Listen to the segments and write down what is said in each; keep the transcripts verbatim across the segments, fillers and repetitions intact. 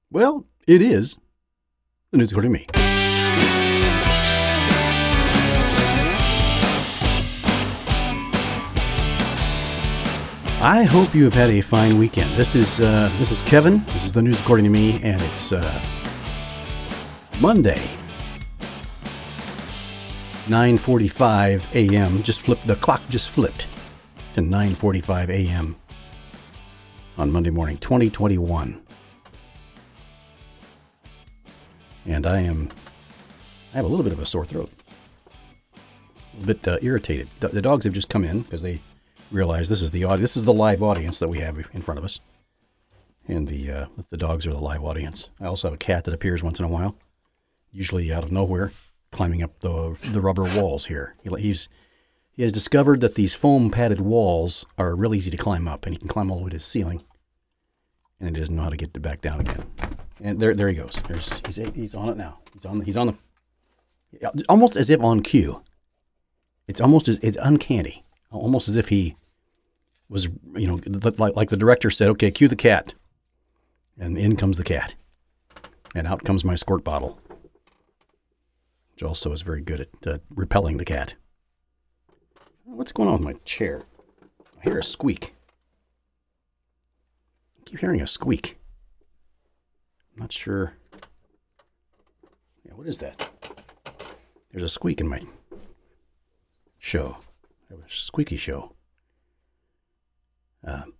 Well, it is the news according to me. I hope you have had a fine weekend. This is uh, this is Kevin. This is the news according to me, and it's uh, Monday, nine forty-five a.m. Just flipped. The clock just flipped to nine forty-five a.m. on Monday morning, twenty twenty-one. And I am, I have a little bit of a sore throat, a little bit uh, irritated. The, the dogs have just come in because they realize this is the audi- this is the live audience that we have in front of us, and the uh, the dogs are the live audience. I also have a cat that appears once in a while, usually out of nowhere, climbing up the the rubber walls here. He, he's he has discovered that these foam padded walls are really easy to climb up, and he can climb all the way to the ceiling, and he doesn't know how to get it back down again. And there, there he goes. There's, he's he's on it now. He's on. He's on the. Almost as if on cue. It's almost as it's uncanny. Almost as if he was, you know, like like the director said, "Okay, cue the cat," and in comes the cat, and out comes my squirt bottle, which also is very good at uh, repelling the cat. What's going on with my chair? I hear a squeak. I keep hearing a squeak. Not sure. Yeah, what is that? There's a squeak in my show. A squeaky show. Uh,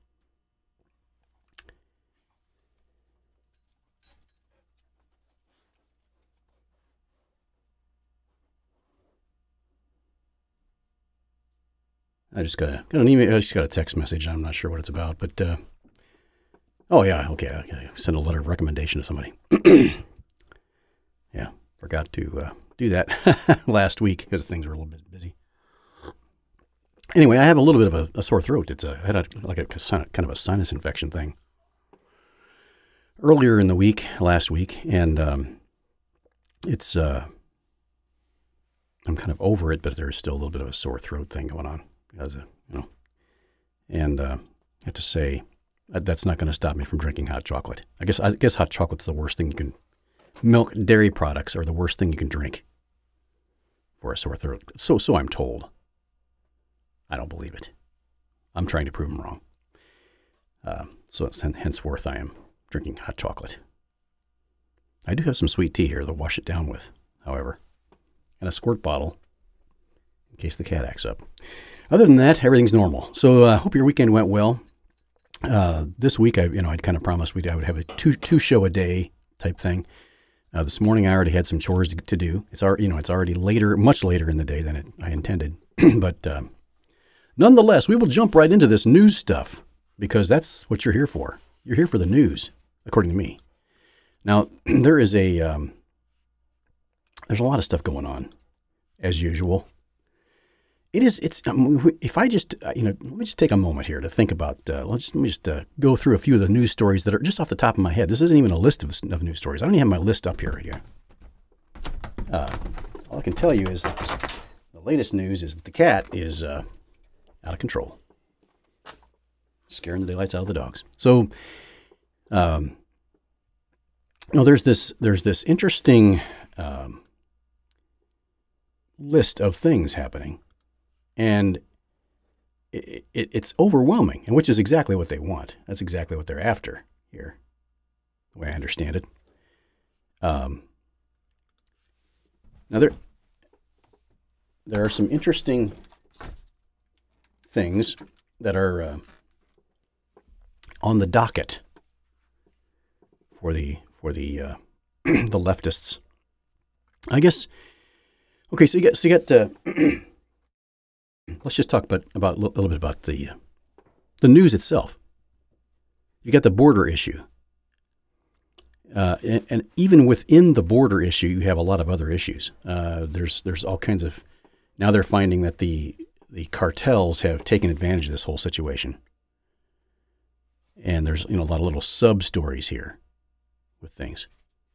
I just got a got an email. I just got a text message. I'm not sure what it's about, but. Uh, Oh, yeah, okay, okay. Send a letter of recommendation to somebody. Yeah, forgot to uh, do that last week because things were a little bit busy. Anyway, I have a little bit of a, a sore throat. It's a, I had a, like a kind of a sinus infection thing earlier in the week, last week, and um, it's, uh, I'm kind of over it, but there's still a little bit of a sore throat thing going on. Because, uh, you know, and uh, I have to say, that's not going to stop me from drinking hot chocolate. I guess I guess hot chocolate's the worst thing you can. Milk, dairy products are the worst thing you can drink for a sore throat. So so I'm told. I don't believe it. I'm trying to prove them wrong. Uh, so henceforth, I am drinking hot chocolate. I do have some sweet tea here to wash it down with, however, and a squirt bottle in case the cat acts up. Other than that, everything's normal. So I uh, hope your weekend went well. Uh, this week, I you know, I'd kind of promised we'd I would have a two two show a day type thing. Uh, this morning, I already had some chores to, to do. It's already you know it's already later, much later in the day than it, I intended. But um, nonetheless, we will jump right into this news stuff because that's what you're here for. You're here for the news, according to me. Now, there is a um, there's a lot of stuff going on, as usual. It is, it's, um, if I just, uh, you know, let me just take a moment here to think about, uh, let's, let me just uh, go through a few of the news stories that are just off the top of my head. This isn't even a list of, of news stories. I don't even have my list up here right here. Uh, all I can tell you is the latest news is that the cat is uh, out of control. Scaring the daylights out of the dogs. So, um, no, there's this, there's this interesting um, list of things happening. And it, it, it's overwhelming, and which is exactly what they want. That's exactly what they're after here, the way I understand it. Um, now, there, there are some interesting things that are uh, on the docket for the for the uh, the leftists. I guess. Okay, so you get so you get. Uh, Let's just talk about, about a little bit about the uh, the news itself. You got the border issue. Uh, and, and even within the border issue, you have a lot of other issues. Uh, there's there's all kinds of, now they're finding that the the cartels have taken advantage of this whole situation. And there's you know a lot of little sub stories here with things.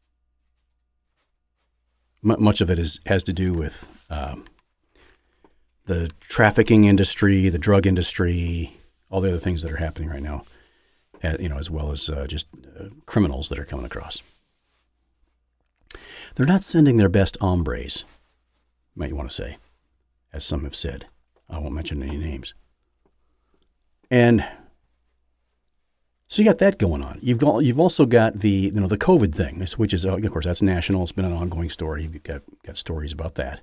M- much of it is has to do with um, the trafficking industry, the drug industry, all the other things that are happening right now. uh, you know, as well as uh, just uh, criminals that are coming across. They're not sending their best hombres, might you want to say, as some have said. I won't mention any names. And so you got that going on. You've got you've also got the you know the COVID thing, which is of course that's national. It's been an ongoing story. You've got got stories about that.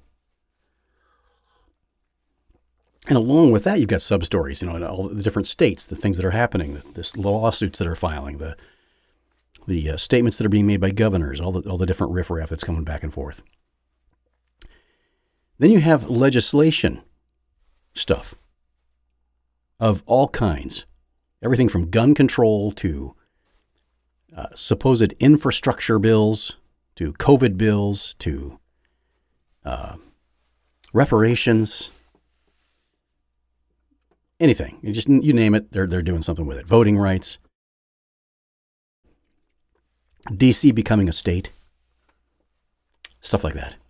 And along with that, you've got sub stories. You know, in all the different states, the things that are happening, the, the lawsuits that are filing, the the uh, statements that are being made by governors, all the all the different riffraff that's coming back and forth. Then you have legislation stuff of all kinds. Everything from gun control to uh, supposed infrastructure bills to COVID bills to uh, reparations, anything. You just you name it, they're they're doing something with it. Voting rights, D C becoming a state, stuff like that.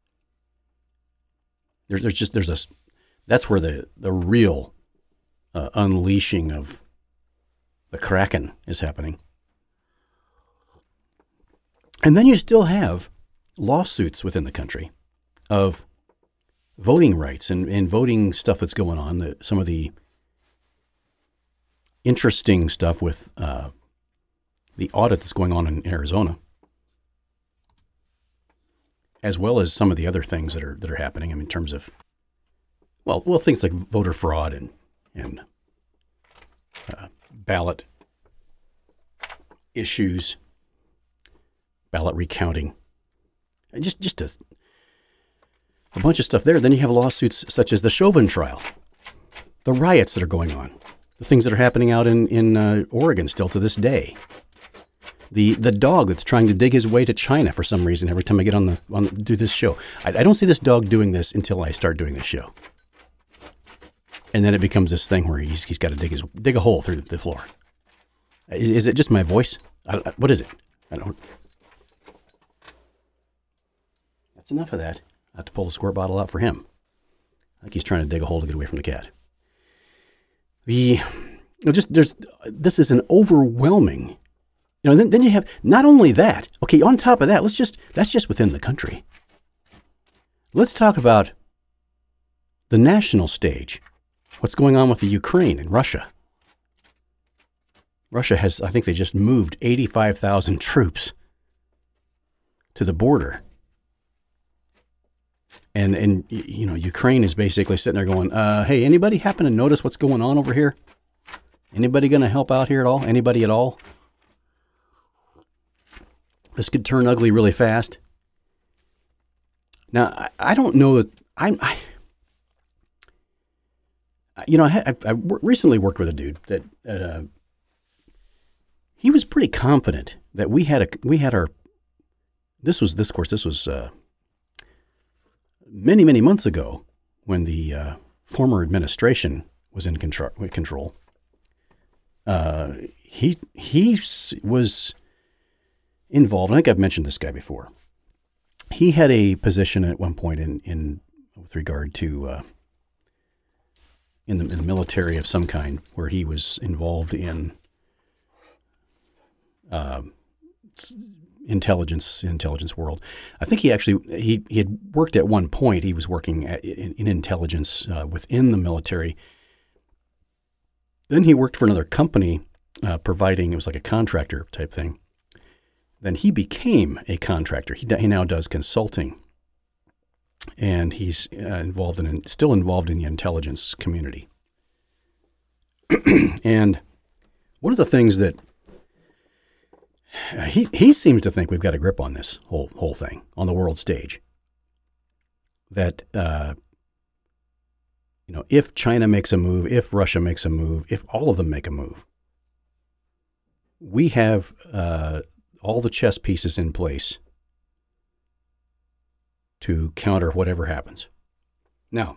There's there's just there's a that's where the the real uh, unleashing of the Kraken is happening. And then you still have lawsuits within the country of voting rights and, and voting stuff that's going on. The, some of the interesting stuff with uh, the audit that's going on in Arizona, as well as some of the other things that are that are happening. I mean, in terms of well, well, things like voter fraud and and uh, ballot issues, ballot recounting, and just just a, a bunch of stuff there. Then you have lawsuits such as the Chauvin trial, the riots that are going on, the things that are happening out in in uh, Oregon still to this day. The the dog that's trying to dig his way to China for some reason every time I get on the on do this show. I, I don't see this dog doing this until I start doing this show. And then it becomes this thing where he's he's got to dig his dig a hole through the floor. Is, is it just my voice? I, I, what is it? I don't. That's enough of that. I have to pull the squirt bottle out for him. Like he's trying to dig a hole to get away from the cat. The just there's this is an overwhelming. You know, then, then you have not only that. Okay, on top of that, let's just that's just within the country. Let's talk about the national stage. What's going on with the Ukraine and Russia? Russia has, I think they just moved eighty-five thousand troops to the border. And, and you know, Ukraine is basically sitting there going, uh, hey, anybody happen to notice what's going on over here? Anybody going to help out here at all? Anybody at all? This could turn ugly really fast. Now, I, I don't know that I'm... I, You know, I, had, I, I recently worked with a dude that uh, he was pretty confident that we had a we had our this was this of course this was uh, many many months ago when the uh, former administration was in control. Control. Uh, he he was involved. I think I've mentioned this guy before. He had a position at one point in in with regard to. Uh, In the, in the military of some kind, where he was involved in uh, intelligence, intelligence world. I think he actually he, he had worked at one point. He was working at, in, in intelligence uh, within the military. Then he worked for another company, uh, providing it was like a contractor type thing. Then he became a contractor. He he now does consulting. And he's uh, involved in, still involved in the intelligence community. And one of the things that uh, he he seems to think we've got a grip on this whole whole thing on the world stage. That uh, you know, if China makes a move, if Russia makes a move, if all of them make a move, we have uh, all the chess pieces in place to counter whatever happens. Now,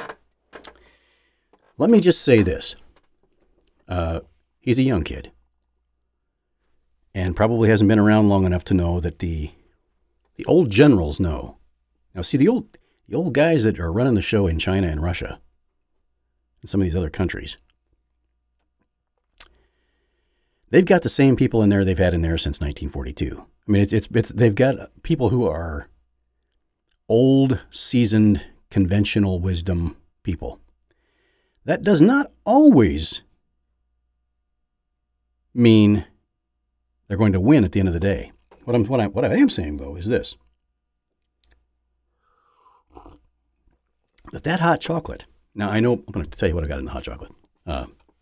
let me just say this. Uh, he's a young kid and probably hasn't been around long enough to know that the the old generals know. Now, see, the old the old guys that are running the show in China and Russia and some of these other countries, they've got the same people in there they've had in there since nineteen forty-two. I mean, it's, it's, it's they've got people who are old, seasoned, conventional wisdom people. That does not always mean they're going to win at the end of the day. What I'm what I what I am saying though is this: that that hot chocolate. Now I know I'm going to tell you what I got in the hot chocolate. Uh,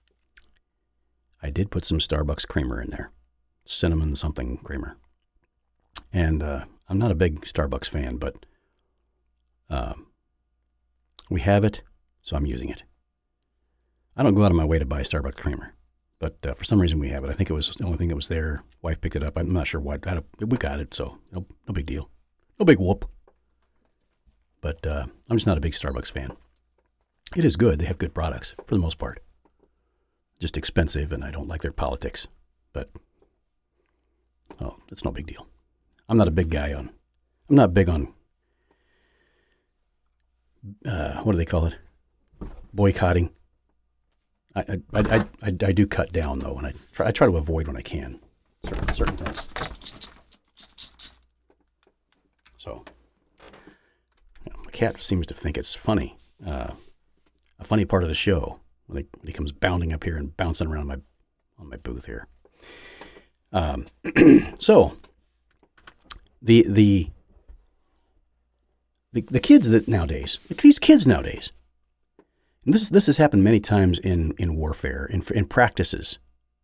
I did put some Starbucks creamer in there, cinnamon something creamer, and uh, I'm not a big Starbucks fan, but uh, we have it, so I'm using it. I don't go out of my way to buy Starbucks creamer. But uh, for some reason we have it. I think it was the only thing that was there. Wife picked it up. I'm not sure why. I we got it, so no, no big deal. No big whoop. But uh, I'm just not a big Starbucks fan. It is good. They have good products for the most part. Just expensive, and I don't like their politics. But oh, it's no big deal. I'm not a big guy on. I'm not big on. Uh, what do they call it? Boycotting. I I, I I I do cut down though, and I try I try to avoid when I can certain certain things. So, you know, my cat seems to think it's funny, uh, a funny part of the show when he, when he comes bounding up here and bouncing around my on my booth here. Um, so the the the the kids that nowadays, these kids nowadays. And this this has happened many times in, in warfare, in in practices,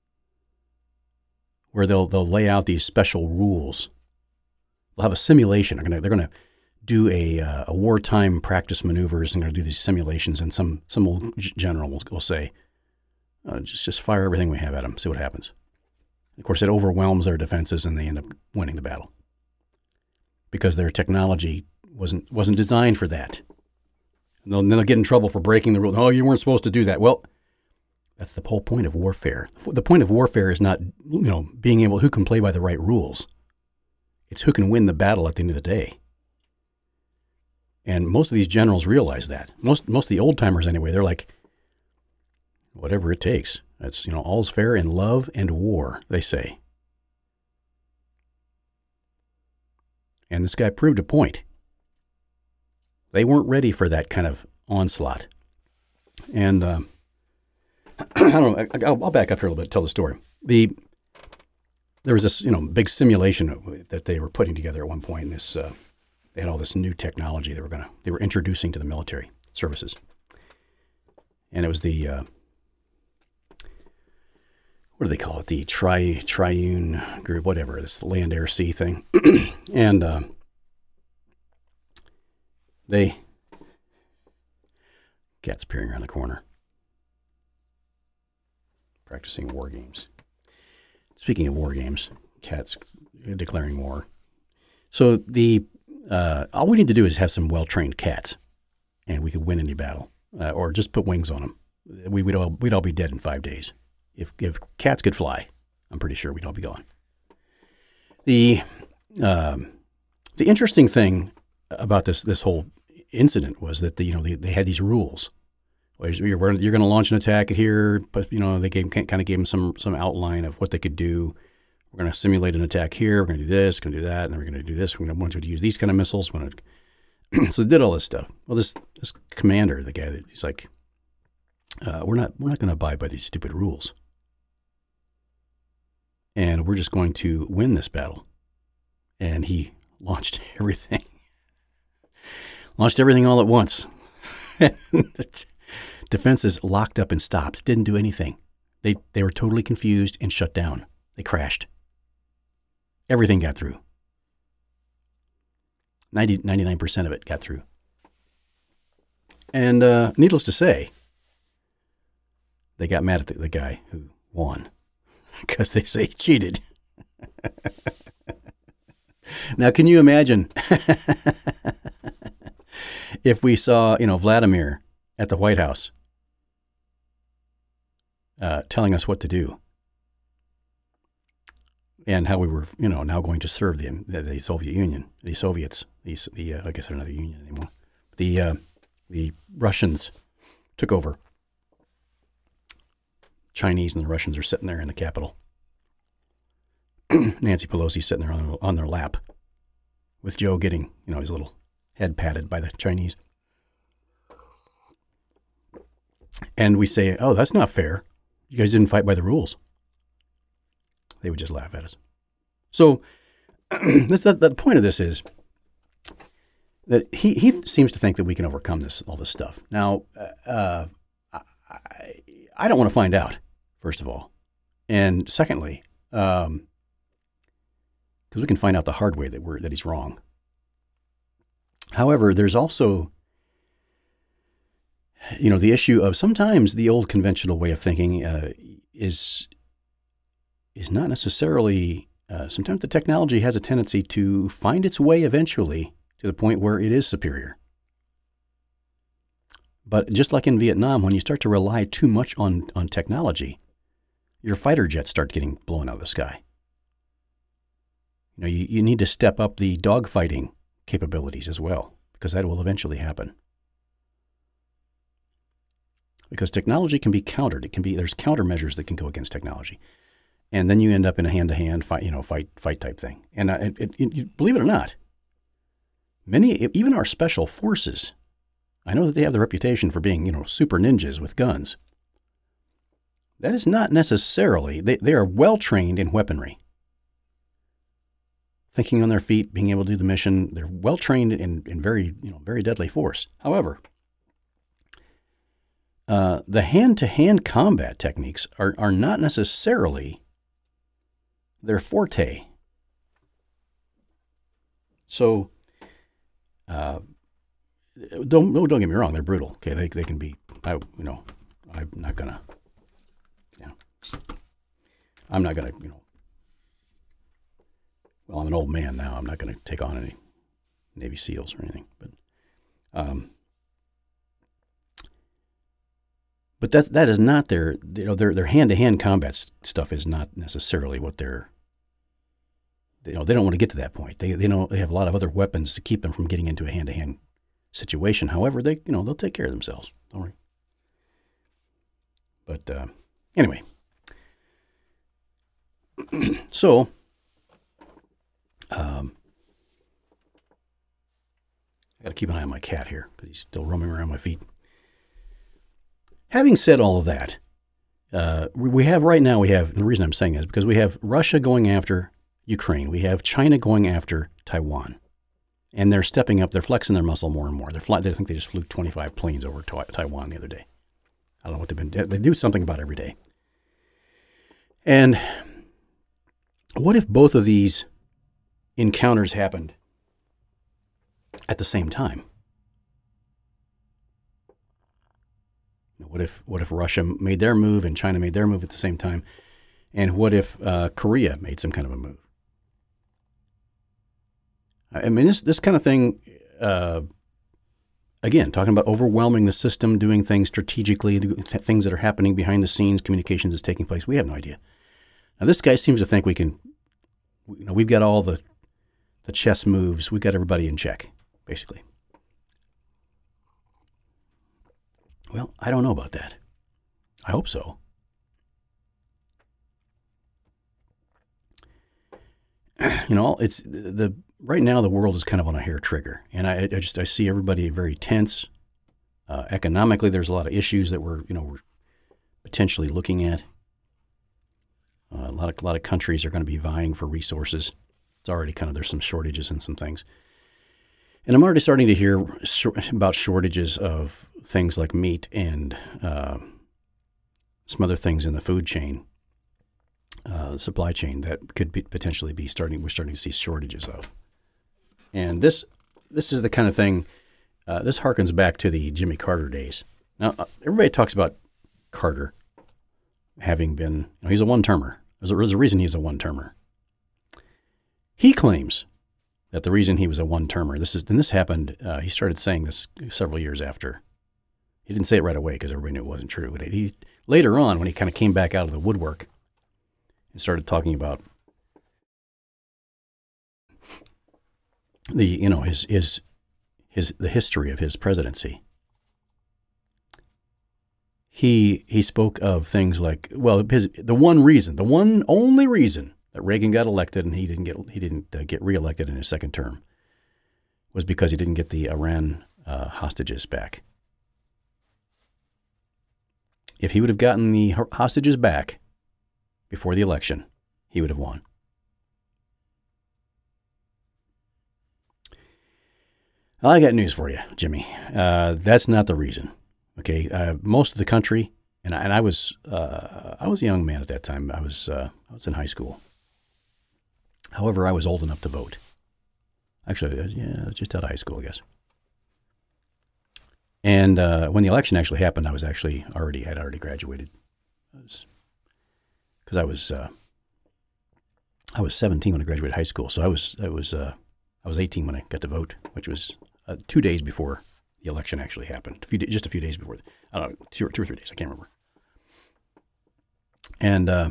where they'll they'll lay out these special rules. They'll have a simulation. They're gonna they're gonna do a uh, a wartime practice maneuvers. And they're gonna do these simulations. And some some old general will, will say, uh, just just fire everything we have at them, see what happens. Of course, it overwhelms their defenses, and they end up winning the battle because their technology wasn't wasn't designed for that. And then they'll get in trouble for breaking the rule. Oh, you weren't supposed to do that. Well, that's the whole point of warfare. The point of warfare is not, you know, being able, who can play by the right rules. It's who can win the battle at the end of the day. And most of these generals realize that. Most most of the old timers anyway, they're like, whatever it takes. That's, you know, all's fair in love and war, they say. And this guy proved a point. They weren't ready for that kind of onslaught. And um, I don't know, I'll, I'll back up here a little bit, tell the story. The There was this, you know, big simulation that they were putting together at one point. And this, uh, they had all this new technology they were gonna, they were introducing to the military services. And it was the, uh, what do they call it? The tri triune group, whatever, this land, air, sea thing. and uh, They, cat's peering around the corner, practicing war games. Speaking of war games, cats declaring war. So the uh, all we need to do is have some well-trained cats, and we could win any battle, uh, or just put wings on them. We would all we'd all be dead in five days. If if cats could fly, I'm pretty sure we'd all be gone. The um, the interesting thing about this this whole incident was that the, you know they, they had these rules. Well, you're, you're going to launch an attack here, but you know they gave kind of gave them some some outline of what they could do. We're going to simulate an attack here. We're going to do this, going to do that, and then we're going to do this. We're going to want you to use these kind of missiles. We're going to so they did all this stuff. Well, this this commander, the guy that he's like, uh, we're not we're not going to abide by these stupid rules, and we're just going to win this battle. And he launched everything. Launched everything all at once. The defenses locked up and stopped. Didn't do anything. They they were totally confused and shut down. They crashed. Everything got through. ninety, ninety-nine percent of it got through. And uh, needless to say, they got mad at the, the guy who won because they say he cheated. Now, can you imagine if we saw, you know, Vladimir at the White House uh, telling us what to do and how we were, you know, now going to serve the the Soviet Union, the Soviets, the, the uh, I guess they're not the Union anymore. The uh, the Russians took over. Chinese and the Russians are sitting there in the Capitol Nancy Pelosi sitting there on, on their lap with Joe getting, you know, his little head patted by the Chinese. And we say, oh, that's not fair. You guys didn't fight by the rules. They would just laugh at us. So this, the, the point of this is that he, he seems to think that we can overcome this, all this stuff. Now, uh, I, I don't want to find out, first of all. And secondly, um, because we can find out the hard way that we're that he's wrong. However, there's also, you know, the issue of sometimes the old conventional way of thinking uh, is is not necessarily. Uh, sometimes the technology has a tendency to find its way eventually to the point where it is superior. But just like in Vietnam, when you start to rely too much on on technology, your fighter jets start getting blown out of the sky. You know, you, you need to step up the dogfighting capabilities as well, because that will eventually happen. Because technology can be countered. It can be there's countermeasures that can go against technology, and then you end up in a hand-to-hand fight, you know, fight fight type thing. And uh, it, it, it, believe it or not, many even our special forces, I know that they have the reputation for being, you know, super ninjas with guns. That is not necessarily they, they are well trained in weaponry. Thinking on their feet, being able to do the mission. They're well trained in, in very, you know, very deadly force. However, uh, the hand-to-hand combat techniques are, are not necessarily their forte. So, uh, don't don't get me wrong. They're brutal. Okay, they they can be. I you know, I'm not gonna. Yeah, I'm not gonna. You know. Well, I'm an old man now. I'm not going to take on any Navy SEALs or anything, but um, but that that is not their you know their their hand to hand combat stuff is not necessarily what they're you know they don't want to get to that point. They they know they have a lot of other weapons to keep them from getting into a hand to hand situation. However, they you know they'll take care of themselves. Don't worry. But uh, anyway, so. Um, I got to keep an eye on my cat here because he's still roaming around my feet. Having said all of that, uh, we have right now, we have, and the reason I'm saying this is because we have Russia going after Ukraine. We have China going after Taiwan. And they're stepping up. They're flexing their muscle more and more. They're fly, I think they just flew twenty-five planes over to Taiwan the other day. I don't know what they've been, they do something about it every day. And what if both of these encounters happened at the same time? What if what if Russia made their move and China made their move at the same time? And what if uh, Korea made some kind of a move? I mean, this this kind of thing, uh, again, talking about overwhelming the system, doing things strategically, things that are happening behind the scenes, communications is taking place. We have no idea. Now, this guy seems to think we can, you know, we've got all the the chess moves. We've got everybody in check, basically. Well, I don't know about that. I hope so. You know, it's the, the right now the world is kind of on a hair trigger, and I, I just I see everybody very tense. Uh, economically, there's a lot of issues that we're you know we're potentially looking at. Uh, a lot of a lot of countries are going to be vying for resources. It's already kind of, there's some shortages in some things. And I'm already starting to hear sh- about shortages of things like meat and uh, some other things in the food chain, uh, supply chain that could be, potentially be starting, we're starting to see shortages of. And this this is the kind of thing, uh, this harkens back to the Jimmy Carter days. Now, uh, everybody talks about Carter having been, you know, he's a one-termer. There's a, there's a reason he's a one-termer. He claims that the reason he was a one-termer, this is, and this happened, uh, he started saying this several years after. He didn't say it right away because everybody knew it wasn't true. But he later on, when he kind of came back out of the woodwork and started talking about the, you know, his his his the history of his presidency, he he spoke of things like, well, his the one reason, the one only reason that Reagan got elected and he didn't get he didn't uh, get reelected in his second term was because he didn't get the Iran uh, hostages back. If he would have gotten the hostages back before the election, he would have won. Well, I got news for you, Jimmy. Uh, that's not the reason. Okay, uh, most of the country, and I, and I was uh, I was a young man at that time. I was uh, I was in high school. However, I was old enough to vote. Actually, I was, yeah, I was just out of high school, I guess. And uh, when the election actually happened, I was actually already I'd already graduated. Because I was, I was, uh, I was seventeen when I graduated high school, so I was I was uh, I was eighteen when I got to vote, which was uh, two days before the election actually happened. A few, just a few days before. I don't know, two or, two or three days. I can't remember. And uh,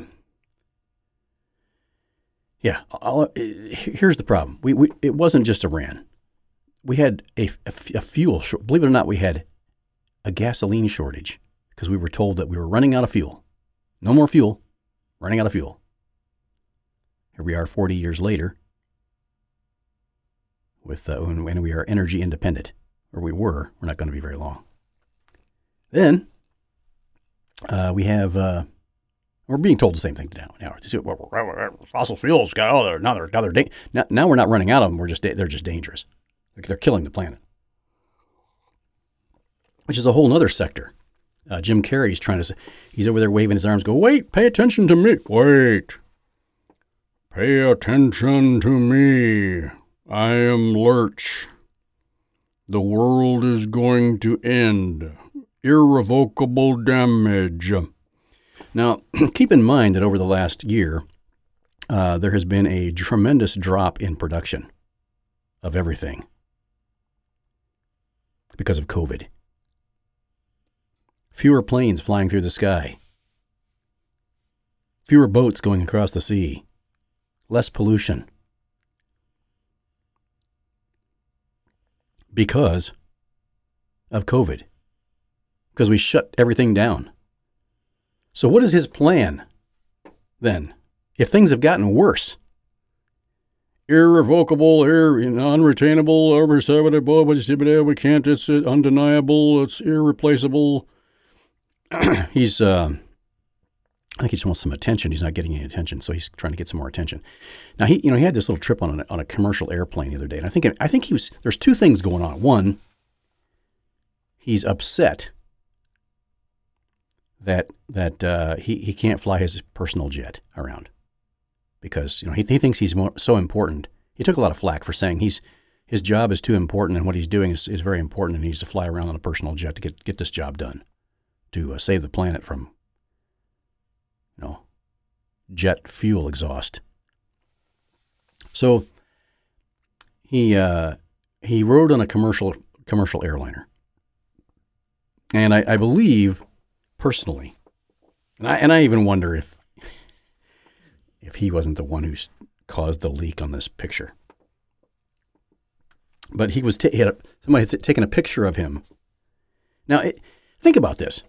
yeah, I'll, here's the problem. We, we it wasn't just Iran. We had a, a, a fuel shortage. Believe it or not, we had a gasoline shortage because we were told that we were running out of fuel. No more fuel. Running out of fuel. Here we are forty years later with uh, when, when we are energy independent, or we were. We're not going to be very long. Then uh, we have, uh, we're being told the same thing now. Now, fossil fuels, got oh, now they're, now, they're da- now, now we're not running out of them. We're just, they're just dangerous. They're killing the planet, which is a whole other sector. Uh, Jim Carrey's trying to, he's over there waving his arms, go, wait, pay attention to me. Wait, pay attention to me. I am Lurch. The world is going to end. Irrevocable damage. Now, keep in mind that over the last year, uh, there has been a tremendous drop in production of everything because of COVID. Fewer planes flying through the sky. Fewer boats going across the sea. Less pollution. Because of COVID. Because we shut everything down. So what is his plan then? If things have gotten worse. Irrevocable, ir, unretainable, irreversible, we can't, it's undeniable, it's irreplaceable. He's, uh, I think he just wants some attention. He's not getting any attention, so he's trying to get some more attention. Now, he, you know, he had this little trip on a, on a commercial airplane the other day, and I think, I think he was, there's two things going on. One, he's upset that that uh, he, he can't fly his personal jet around because, you know, he, he thinks he's more, so important. He took a lot of flack for saying he's his job is too important and what he's doing is, is very important and he needs to fly around on a personal jet to get, get this job done, to uh, save the planet from, you know, jet fuel exhaust. So he uh, he rode on a commercial commercial airliner, and I, I believe personally, and I and I even wonder if if he wasn't the one who caused the leak on this picture. But he was t- he had a, somebody had taken a picture of him. Now it, think about this.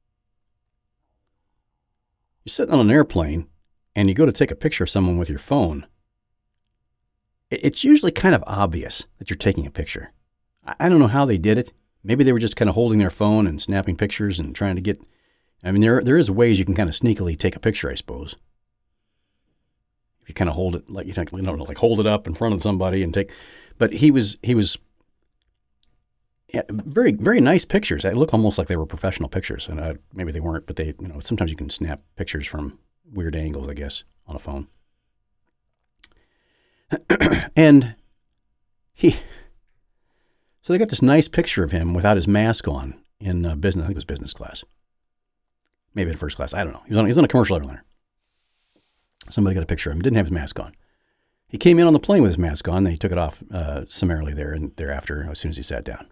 You're sitting on an airplane and you go to take a picture of someone with your phone. It's usually kind of obvious that you're taking a picture. I don't know how they did it. Maybe they were just kind of holding their phone and snapping pictures and trying to get, I mean, there there is ways you can kind of sneakily take a picture, I suppose. If you kind of hold it, like you think, you know, like hold it up in front of somebody and take, but he was, he was yeah, very, very nice pictures. They look almost like they were professional pictures, and uh, maybe they weren't, but they, you know, sometimes you can snap pictures from weird angles, I guess, on a phone. And he, so they got this nice picture of him without his mask on in uh, business. I think it was business class, maybe in first class. I don't know. He was on, he was on a commercial airliner. Somebody got a picture of him. Didn't have his mask on. He came in on the plane with his mask on. Then he took it off uh, summarily there and thereafter as soon as he sat down.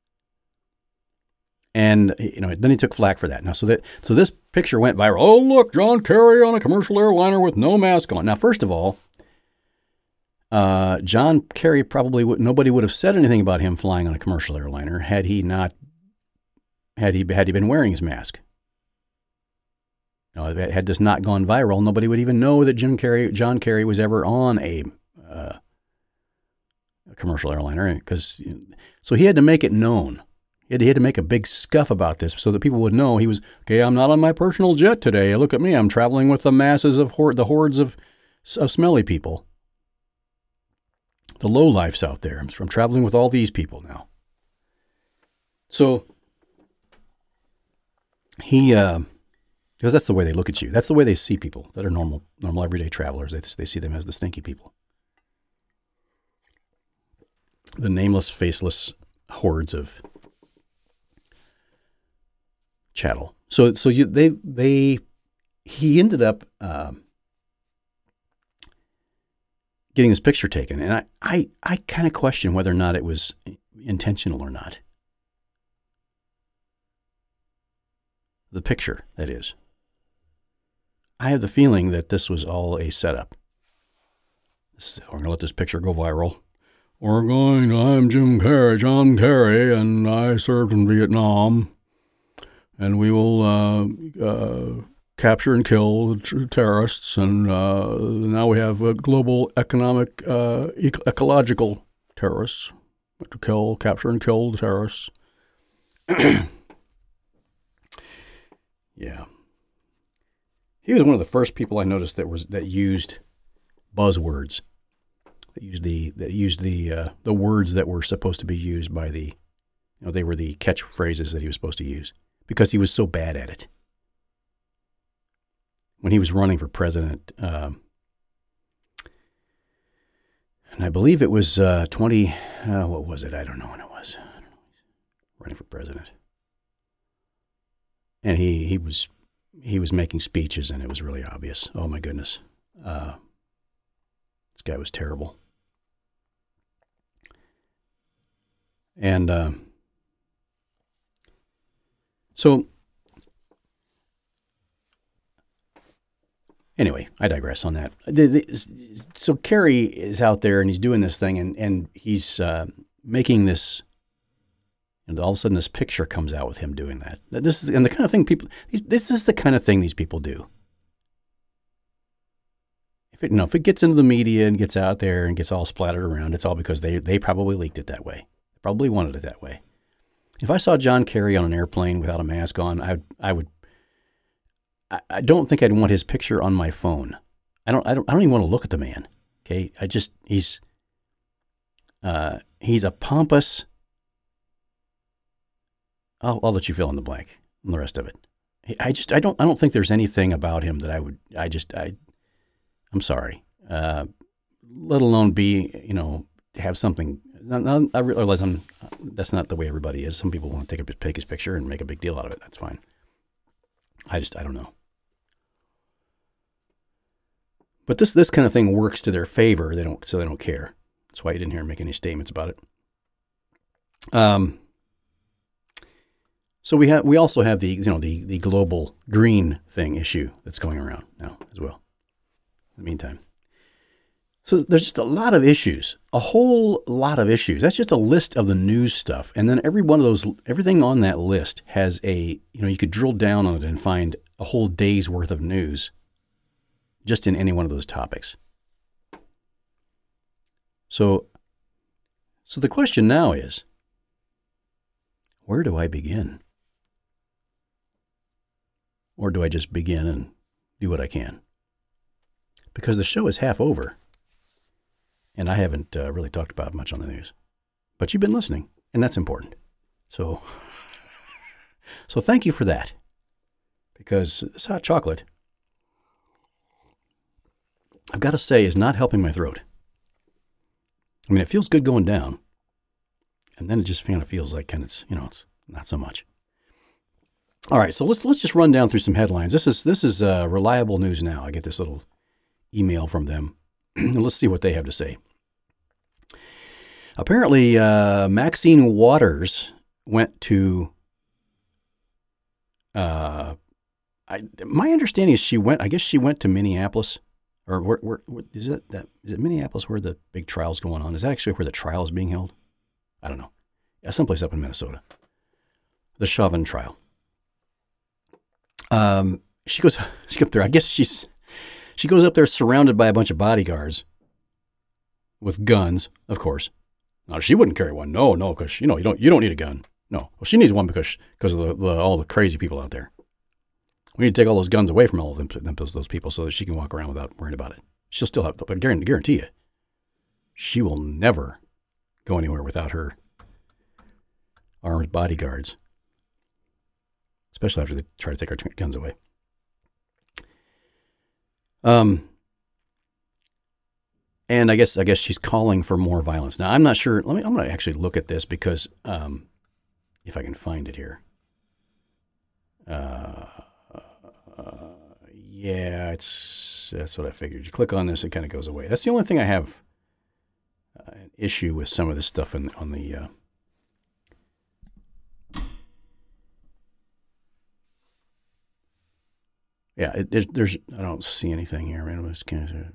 And, you know, then he took flack for that. Now, so that so this picture went viral. Oh, look, John Kerry on a commercial airliner with no mask on. Now, first of all, uh, John Kerry probably would, nobody would have said anything about him flying on a commercial airliner had he not, had he, had he been wearing his mask. You know, had this not gone viral, nobody would even know that Jim Carrey, John Kerry was ever on a, uh, a commercial airliner. Because so he had to make it known. He had, he had to make a big scuff about this so that people would know he was, okay, I'm not on my personal jet today. Look at me. I'm traveling with the masses of hor- the hordes of, of smelly people. The lowlifes out there. I'm, I'm traveling with all these people now. So he, uh, because that's the way they look at you. That's the way they see people that are normal, normal everyday travelers. They, they see them as the stinky people. The nameless, faceless hordes of chattel. So, so you, they, they, he ended up um, getting his picture taken, and I, I, I kind of question whether or not it was intentional or not. The picture, that is. I have the feeling that this was all a setup. We're going to let this picture go viral. We're going to, I'm Jim Carrey, John Kerry, and I served in Vietnam. And we will uh, uh, capture and kill terrorists. And uh, now we have a global economic, uh, ec- ecological terrorists. To kill, capture and kill the terrorists. Yeah. He was one of the first people I noticed that was that used buzzwords. That used the that used the uh, the words that were supposed to be used by the, you know, they were the catchphrases that he was supposed to use because he was so bad at it. When he was running for president, um, and I believe it was uh, twenty. Uh, what was it? I don't know when it was. I don't know. Running for president. And he, he was he was making speeches, and it was really obvious. Oh, my goodness. Uh, this guy was terrible. And uh, so, anyway, I digress on that. The, the, so Kerry is out there, and he's doing this thing, and, and he's uh, making this. And all of a sudden, this picture comes out with him doing that. This is and the kind of thing people. These, this is the kind of thing these people do. If it, you know, if it gets into the media and gets out there and gets all splattered around, it's all because they they probably leaked it that way. They probably wanted it that way. If I saw John Kerry on an airplane without a mask on, I I would. I, I don't think I'd want his picture on my phone. I don't. I don't. I don't even want to look at the man. Okay. I just he's. Uh, he's a pompous. I'll, I'll let you fill in the blank on the rest of it. I just, I don't, I don't think there's anything about him that I would, I just, I, I'm sorry. Uh, let alone be, you know, have something. Not, not, I realize I'm, that's not the way everybody is. Some people want to take a take his picture and make a big deal out of it. That's fine. I just, I don't know. But this, this kind of thing works to their favor. They don't, so they don't care. That's why you didn't hear him make any statements about it. Um. So we have we also have the you know the the global green thing issue that's going around now as well. In the meantime, so there's just a lot of issues, a whole lot of issues. That's just a list of the news stuff, and then every one of those, everything on that list has a you know you could drill down on it and find a whole day's worth of news, just in any one of those topics. So, so the question now is, where do I begin? Or do I just begin and do what I can? Because the show is half over, and I haven't uh, really talked about much on the news. But you've been listening, and that's important. So, so thank you for that. Because this hot chocolate, I've got to say, is not helping my throat. I mean, it feels good going down, and then it just kind of feels like kind of, you know, it's not so much. All right, so let's let's just run down through some headlines. This is this is uh, Reliable News Now. I get this little email from them, and let's see what they have to say. Apparently, uh, Maxine Waters went to. Uh, I, my understanding is she went. I guess she went to Minneapolis, or where, where, where is it? That is it Minneapolis where the big trial's going on? Is that actually where the trial is being held? I don't know. Yeah, someplace up in Minnesota. The Chauvin trial. Um, she goes, she up there. I guess she's, she goes up there surrounded by a bunch of bodyguards with guns, of course. Now she wouldn't carry one. No, no, because you know you don't you don't need a gun. No, well she needs one because because of the, the, all the crazy people out there. We need to take all those guns away from all of them, them those, those people so that she can walk around without worrying about it. She'll still have, but I guarantee, guarantee you, she will never go anywhere without her armed bodyguards, especially after they try to take our guns away. Um, and I guess I guess she's calling for more violence. Now I'm not sure. Let me. I'm going to actually look at this because um, if I can find it here. Uh. Uh, yeah, it's that's what I figured. You click on this, it kind of goes away. That's the only thing I have uh, an issue with some of this stuff in, on the. Uh, yeah, it, there's, there's I don't see anything here. Man, it was kind of,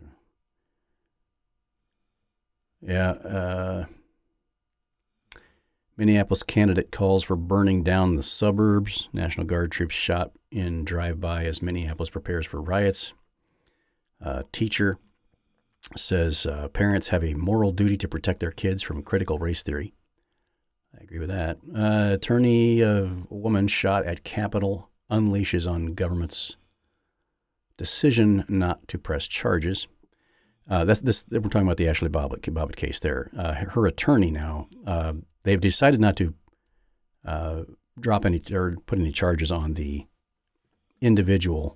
yeah. Uh, Minneapolis candidate calls for burning down the suburbs. National Guard troops shot in drive-by as Minneapolis prepares for riots. Uh, teacher says uh, parents have a moral duty to protect their kids from critical race theory. I agree with that. Uh, attorney of woman shot at Capitol unleashes on government's decision not to press charges. Uh, that's this. We're talking about the Ashley Bobbitt, Bobbitt case there. Uh, her attorney now, uh, they've decided not to uh, drop any or put any charges on the individual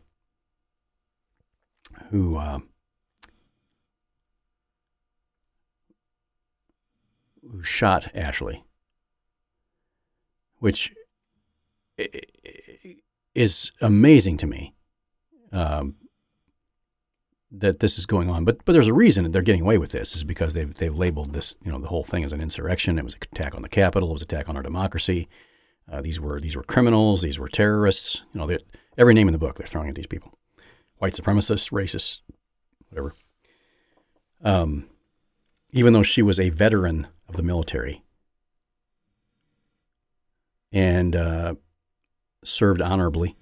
who uh, who shot Ashley, which is amazing to me. Um, that this is going on, but but there's a reason that they're getting away with this is because they've they've labeled this, you know, the whole thing as an insurrection. It was an attack on the Capitol. It was an attack on our democracy. Uh, these were these were criminals. These were terrorists. You know, every name in the book they're throwing at these people: white supremacists, racists, whatever. Um, even though she was a veteran of the military and uh, served honorably,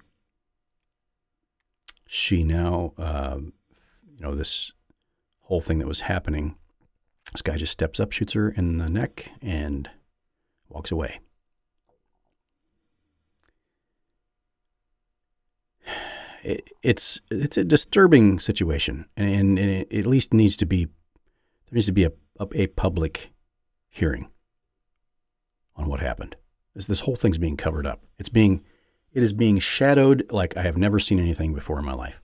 she now. Uh, You know, this whole thing that was happening, this guy just steps up, shoots her in the neck, and walks away. It, it's it's a disturbing situation, and, and it at least needs to be there needs to be a a, a public hearing on what happened. This this whole thing's being covered up. It's being it is being shadowed like I have never seen anything before in my life.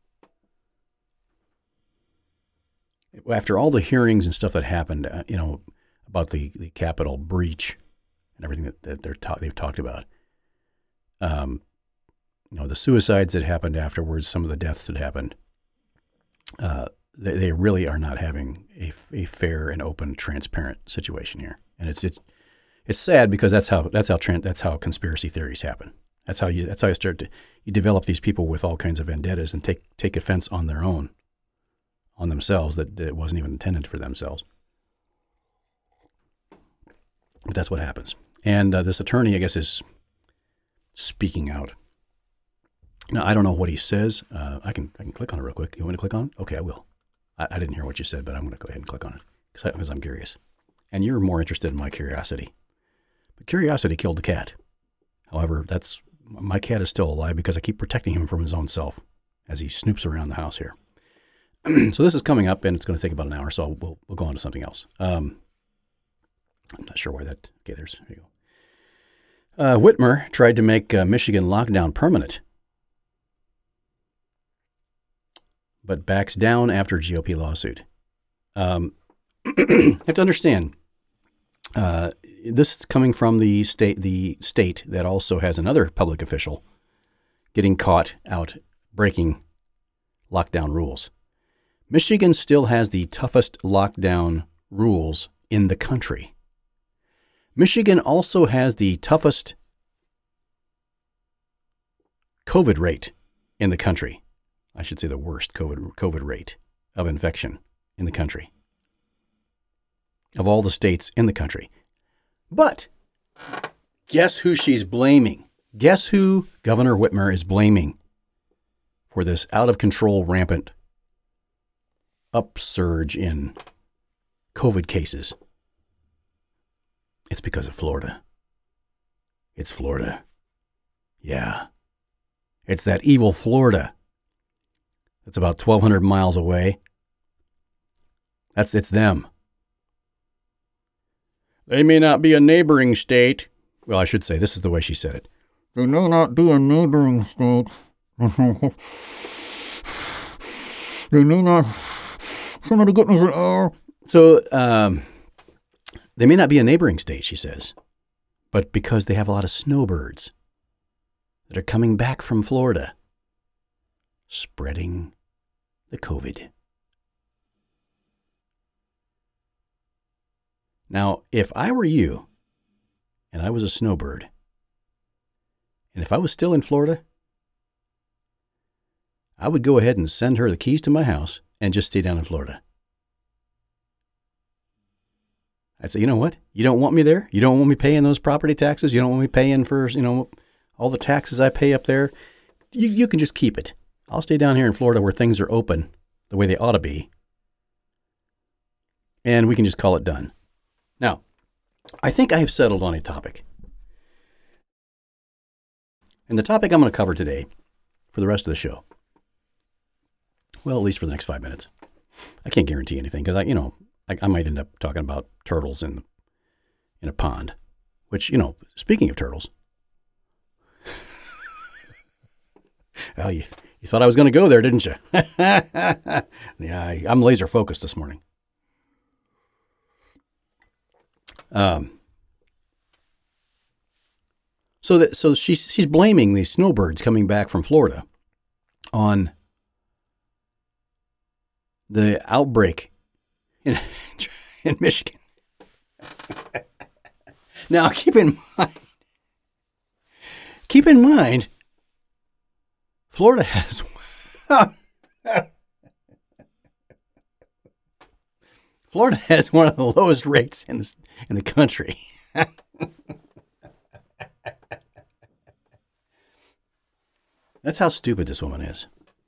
After all the hearings and stuff that happened, uh, you know, about the, the Capitol breach and everything that, that they're ta- they've talked about, um, you know, the suicides that happened afterwards, some of the deaths that happened, uh, they, they really are not having a, a fair and open, transparent situation here, and it's it's it's sad because that's how that's how tran- that's how conspiracy theories happen. That's how you that's how you start to you develop these people with all kinds of vendettas and take take offense on their own. on themselves that, that it wasn't even intended for themselves. But that's what happens. And uh, this attorney, I guess, is speaking out. Now, I don't know what he says. Uh, I can I can click on it real quick. You want me to click on it? Okay, I will. I, I didn't hear what you said, but I'm going to go ahead and click on it because I'm curious. And you're more interested in my curiosity. But curiosity killed the cat. However, that's my cat is still alive because I keep protecting him from his own self as he snoops around the house here. So this is coming up, and it's going to take about an hour, so we'll we'll go on to something else. Um, I'm not sure why that. Okay, there's there you go. Uh, Whitmer tried to make uh, Michigan lockdown permanent, but backs down after G O P lawsuit. Um, you have to understand, uh, this is coming from the state, the state that also has another public official getting caught out breaking lockdown rules. Michigan still has the toughest lockdown rules in the country. Michigan also has the toughest COVID rate in the country. I should say the worst COVID COVID rate of infection in the country, of all the states in the country. But guess who she's blaming? Guess who Governor Whitmer is blaming for this out of control, rampant upsurge in COVID cases, it's because of Florida. It's Florida. Yeah. It's that evil Florida that's about twelve hundred miles away. That's, it's them. They may not be a neighboring state. Well, I should say, this is the way she said it. They may not be a neighboring state. They may not. Somebody get me some. So, um, they may not be a neighboring state, she says, but because they have a lot of snowbirds that are coming back from Florida, spreading the COVID. Now, if I were you, and I was a snowbird, and if I was still in Florida, I would go ahead and send her the keys to my house and just stay down in Florida. I'd say, you know what? You don't want me there? You don't want me paying those property taxes? You don't want me paying for, you know, all the taxes I pay up there? You, you can just keep it. I'll stay down here in Florida where things are open the way they ought to be. And we can just call it done. Now, I think I have settled on a topic. And the topic I'm going to cover today for the rest of the show, well, at least for the next five minutes. I can't guarantee anything because I, you know, I, I might end up talking about turtles in in a pond, which, you know, speaking of turtles, well, you, you thought I was going to go there, didn't you? Yeah, I, I'm laser focused this morning. Um. So that so she's she's blaming these snowbirds coming back from Florida on the outbreak in in Michigan. Now, keep in mind, keep in mind, Florida has Florida has one of the lowest rates in the in the country. That's how stupid this woman is.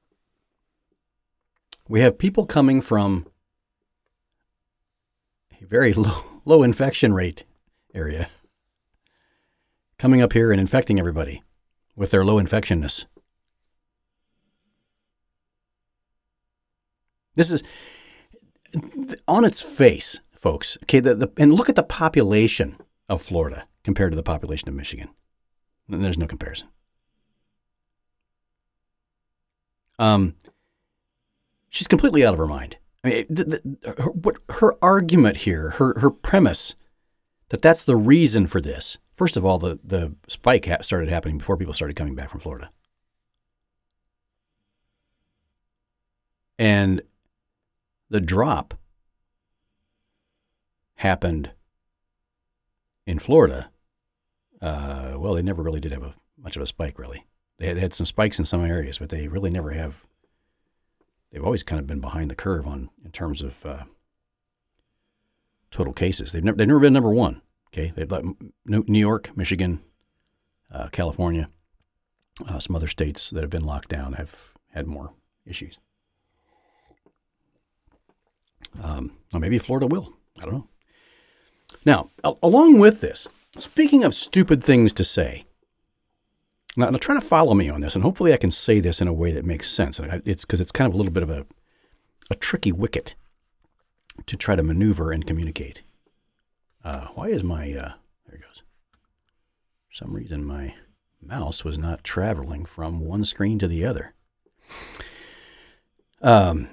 We have people coming from a very low, low infection rate area coming up here and infecting everybody with their low infectionness. This is on its face, folks. Okay, the, the, and look at the population of Florida compared to the population of Michigan. There's no comparison. Um, she's completely out of her mind. I mean, the, the, her, what her argument here, her her premise, that that's the reason for this. First of all, the the spike ha- started happening before people started coming back from Florida, and the drop happened in Florida. Uh, well, they never really did have a much of a spike, really. They had had some spikes in some areas, but they really never have. They've always kind of been behind the curve on in terms of uh, total cases. They've never they've never been number one. Okay, they've let New York, Michigan, uh, California, uh, some other states that have been locked down have had more issues. Um, or maybe Florida will. I don't know. Now, a- along with this, speaking of stupid things to say. Now, now, try to follow me on this, and hopefully I can say this in a way that makes sense. It's because it's kind of a little bit of a, a tricky wicket to try to maneuver and communicate. Uh, why is my, uh, there it goes. For some reason, my mouse was not traveling from one screen to the other. Um,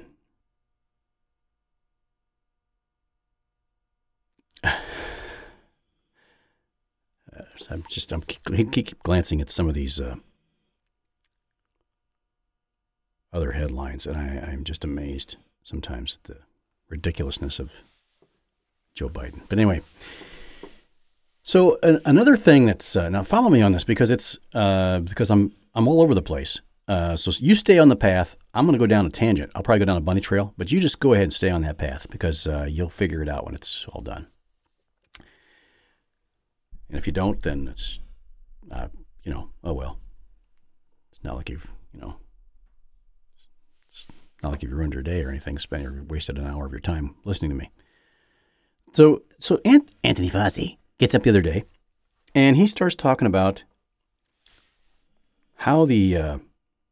I'm just I'm keep, keep glancing at some of these uh, other headlines, and I, I'm just amazed sometimes at the ridiculousness of Joe Biden. But anyway, so uh, another thing that's uh, now follow me on this because it's uh, because I'm I'm all over the place. Uh, so you stay on the path. I'm going to go down a tangent. I'll probably go down a bunny trail, but you just go ahead and stay on that path because uh, you'll figure it out when it's all done. And if you don't, then it's, uh, you know, oh well. It's not like you've, you know, Not like you've ruined your day or anything, spent or wasted an hour of your time listening to me. So, so Ant- Anthony Fauci gets up the other day, and he starts talking about how the uh,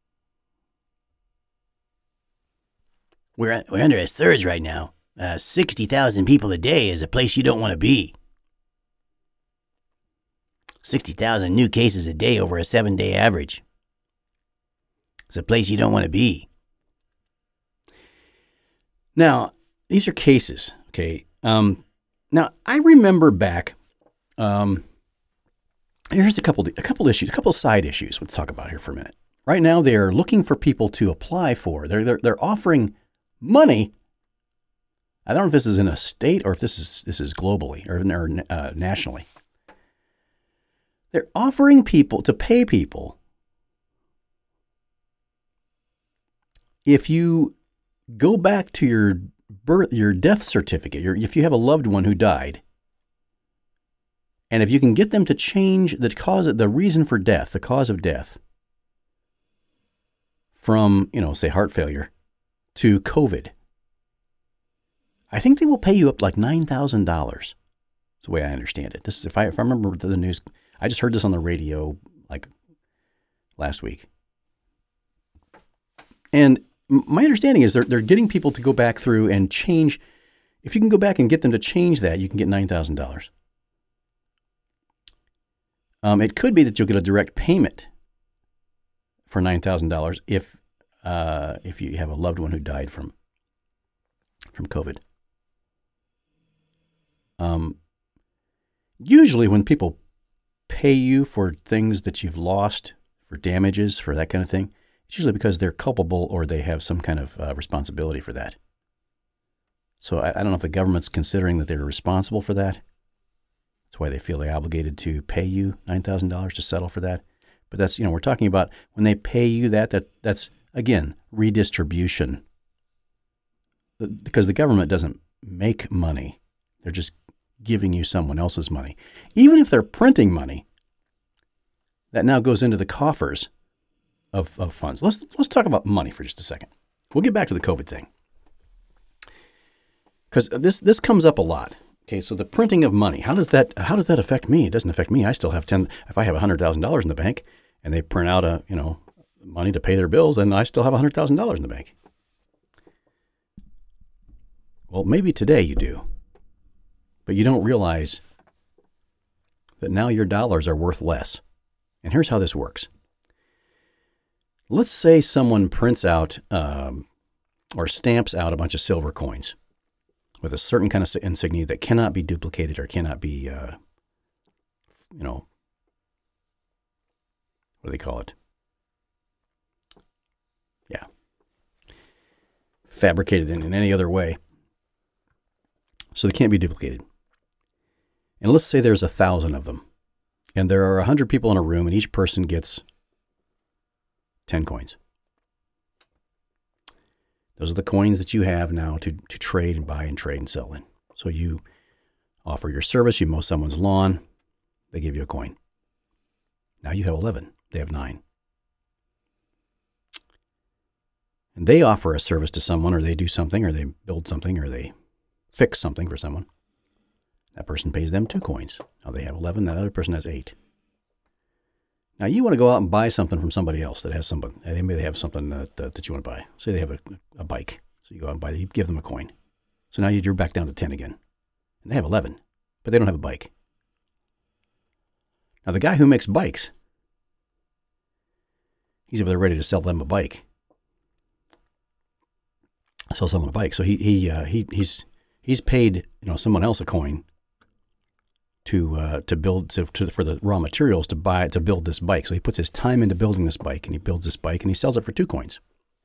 we're we're under a surge right now. Uh, sixty thousand people a day is a place you don't want to be. sixty thousand new cases a day over a seven-day average. It's a place you don't want to be. Now, these are cases, okay? Um, now, I remember back, um, here's a couple, a couple issues, a couple side issues let's talk about here for a minute. Right now, they're looking for people to apply for. They're, they're, they're offering money. I don't know if this is in a state or if this is this is globally or, or uh, nationally. They're offering people to pay people if you go back to your birth, your death certificate, your, if you have a loved one who died, and if you can get them to change the cause, the reason for death, the cause of death, from, you know, say heart failure to COVID, I think they will pay you up like nine thousand dollars. That's the way I understand it. This is, if I if I remember the news, I just heard this on the radio like last week. And my understanding is they're they're getting people to go back through and change. If you can go back and get them to change that, you can get nine thousand dollars. Um, it could be that you'll get a direct payment for nine thousand dollars if uh, if you have a loved one who died from from COVID. Um, usually when people pay you for things that you've lost, for damages, for that kind of thing, it's usually because they're culpable or they have some kind of uh, responsibility for that. So I, I don't know if the government's considering that they're responsible for that. That's why they feel they're obligated to pay you nine thousand dollars to settle for that. But that's, you know, we're talking about when they pay you that, that that's, again, redistribution. Because the government doesn't make money. They're just giving you someone else's money. Even if they're printing money, that now goes into the coffers of, of funds. Let's let's talk about money for just a second. We'll get back to the COVID thing. Because this this comes up a lot. Okay, so the printing of money, how does that how does that affect me? It doesn't affect me. I still have ten. If I have one hundred thousand dollars in the bank and they print out a, you know, money to pay their bills, then I still have one hundred thousand dollars in the bank. Well, maybe today you do, but you don't realize that now your dollars are worth less. And here's how this works. Let's say someone prints out um, or stamps out a bunch of silver coins with a certain kind of insignia that cannot be duplicated or cannot be, uh, you know, what do they call it? Yeah. Fabricated in, in any other way. So they can't be duplicated. And let's say there's a thousand of them. And there are a hundred people in a room and each person gets ten coins. Those are the coins that you have now to, to trade and buy and trade and sell in. So you offer your service, you mow someone's lawn, they give you a coin. Now you have eleven, they have nine. And they offer a service to someone, or they do something, or they build something, or they fix something for someone. That person pays them two coins. Now they have eleven, that other person has eight. Now you want to go out and buy something from somebody else that has something. Maybe they have something that, that, that you want to buy. Say they have a, a bike. So you go out and buy it, you give them a coin. So now you're back down to ten again. And they have eleven, but they don't have a bike. Now the guy who makes bikes, he's over there ready to sell them a bike. Sell someone a bike. So he he uh, he he's he's paid, you know, someone else a coin to uh, to build to, to for the raw materials to buy to build this bike. So he puts his time into building this bike, and he builds this bike, and he sells it for two coins.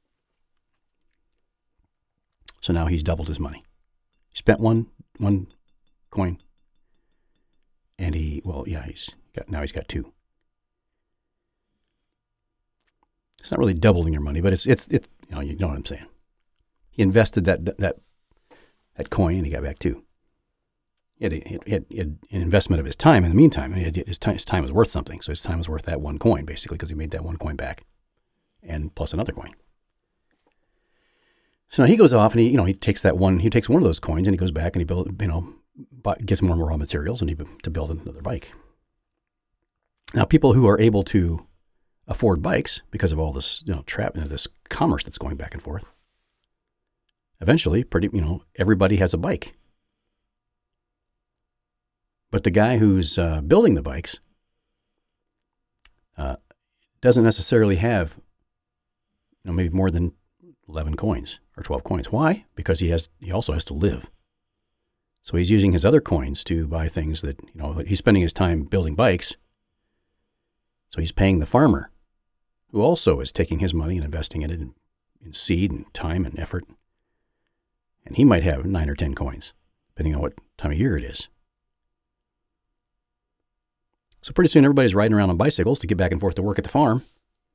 So now he's doubled his money. He spent one one coin, and he well yeah he's got now he's got two. It's not really doubling your money, but it's it's it's you know you know what I'm saying. He invested that that that coin, and he got back two. He had, he, had, he had an investment of his time in the meantime. He had, his, time, his time was worth something, so his time was worth that one coin, basically, because he made that one coin back, and plus another coin. So now he goes off and he, you know, he takes that one, he takes one of those coins and he goes back and he build, you know, buy, gets more and more raw materials and he to build another bike. Now, people who are able to afford bikes because of all this, you know, trap, you know, this commerce that's going back and forth, eventually, pretty, you know, everybody has a bike. But the guy who's uh, building the bikes uh, doesn't necessarily have, you know, maybe more than eleven coins or twelve coins. Why? Because he has, he also has to live. So he's using his other coins to buy things that, you know, he's spending his time building bikes. So he's paying the farmer, who also is taking his money and investing it in, in seed and time and effort. And he might have nine or ten coins, depending on what time of year it is. So pretty soon everybody's riding around on bicycles to get back and forth to work at the farm.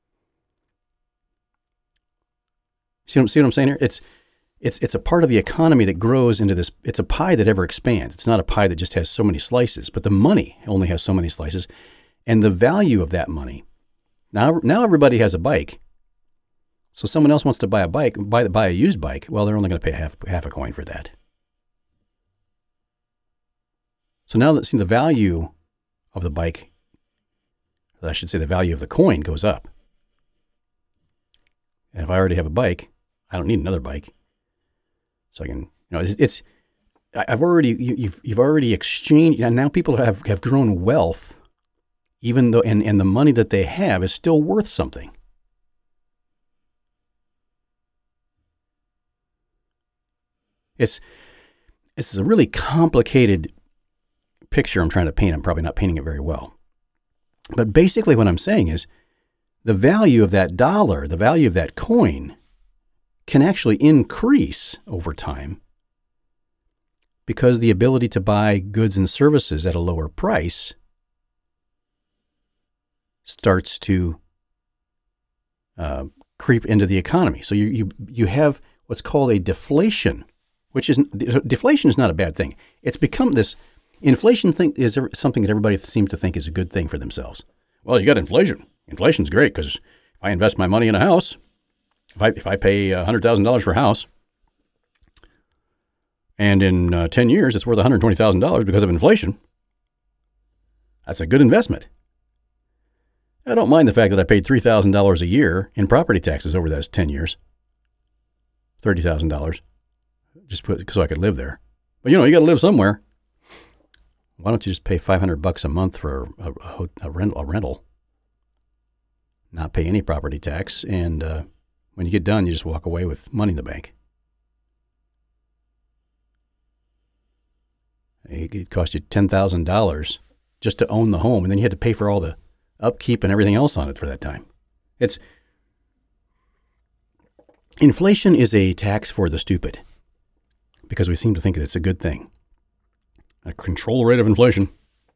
See what, see what I'm saying here? It's, it's, it's a part of the economy that grows into this. It's a pie that ever expands. It's not a pie that just has so many slices, but the money only has so many slices. And the value of that money. Now, now everybody has a bike. So someone else wants to buy a bike, buy, buy a used bike. Well, they're only going to pay half, half a coin for that. So now that, see, the value of the bike, I should say the value of the coin goes up. And if I already have a bike, I don't need another bike. So I can, you know, it's, it's I've already, you, you've, you've already exchanged, and now people have, have grown wealth, even though, and, and the money that they have is still worth something. It's, it's a really complicated picture I'm trying to paint. I'm probably not painting it very well. But basically what I'm saying is the value of that dollar, the value of that coin can actually increase over time because the ability to buy goods and services at a lower price starts to uh, creep into the economy. So you, you, you have what's called a deflation, which is, deflation is not a bad thing. It's become this, inflation thing is something that everybody seems to think is a good thing for themselves. Well, you got inflation. Inflation's great because if I invest my money in a house, if I if I pay one hundred thousand dollars for a house, and in uh, ten years it's worth one hundred twenty thousand dollars because of inflation, that's a good investment. I don't mind the fact that I paid three thousand dollars a year in property taxes over those ten years, thirty thousand dollars, just put, so I could live there. But, you know, you got to live somewhere. Why don't you just pay five hundred bucks a month for a, a, a, rent, a rental, not pay any property tax, and uh, when you get done, you just walk away with money in the bank. It, it cost you ten thousand dollars just to own the home, and then you had to pay for all the upkeep and everything else on it for that time. It's inflation is a tax for the stupid because we seem to think that it's a good thing. A control the rate of inflation.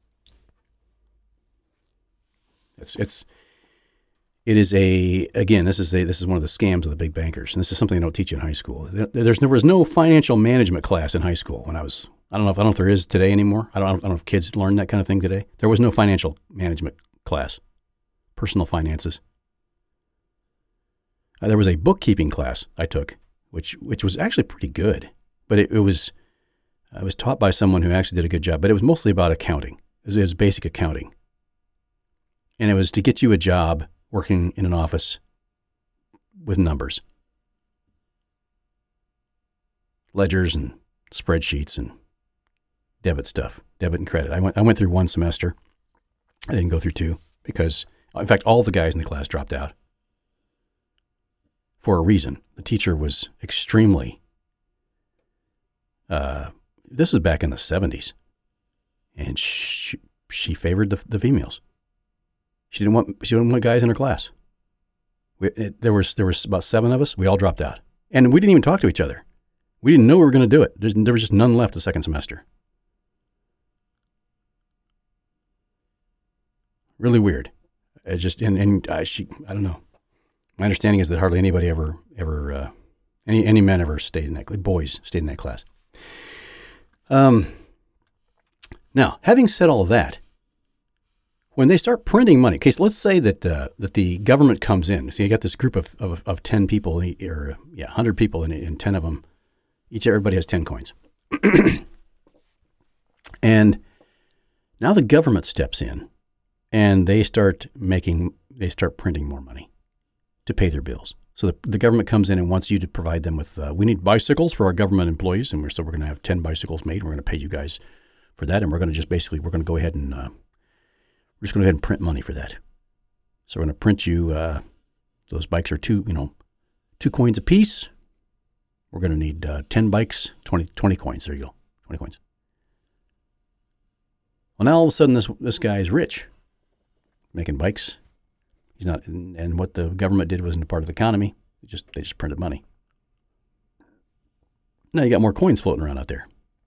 It's it's it is a again this is a this is one of the scams of the big bankers, and this is something they don't teach you in high school. There's there was no financial management class in high school when I was I don't know if I don't know if there is today anymore. I don't I don't know if kids learn that kind of thing today. There was no financial management class, personal finances. Uh, there was a bookkeeping class I took, which which was actually pretty good, but it, it was it was taught by someone who actually did a good job. But it was mostly about accounting. It was, it was basic accounting, and it was to get you a job working in an office with numbers, ledgers and spreadsheets and debit stuff, debit and credit. I went I went through one semester. I didn't go through two because, in fact, all the guys in the class dropped out for a reason. The teacher was extremely, uh, this was back in the seventies, and she, she favored the, the females. She didn't want she didn't want guys in her class. We, it, there was there was about seven of us. We all dropped out, and we didn't even talk to each other. We didn't know we were going to do it. There's, there was just none left the second semester. Really weird. It just and and uh, she I don't know. My understanding is that hardly anybody ever ever uh, any any men ever stayed in that boys stayed in that class. Um. Now, having said all of that, when they start printing money, okay, so let's say that uh, that the government comes in. So you got this group of, of, of ten people, or yeah, one hundred people, and, and ten of them, each everybody has ten coins. And now the government steps in, and they start making, they start printing more money to pay their bills. So the, the government comes in and wants you to provide them with, uh, we need bicycles for our government employees, and we're, so we're going to have ten bicycles made. We're going to pay you guys for that, and we're going to just basically, we're going to go ahead and, uh, we're just going to go ahead and print money for that. So we're going to print you, uh, those bikes are two, you know, two coins a piece. We're going to need uh, ten bikes, twenty, twenty coins. There you go, twenty coins. Well, now all of a sudden this this guy is rich, making bikes. He's not, and what the government did wasn't a part of the economy. They just they just printed money. Now you got more coins floating around out there.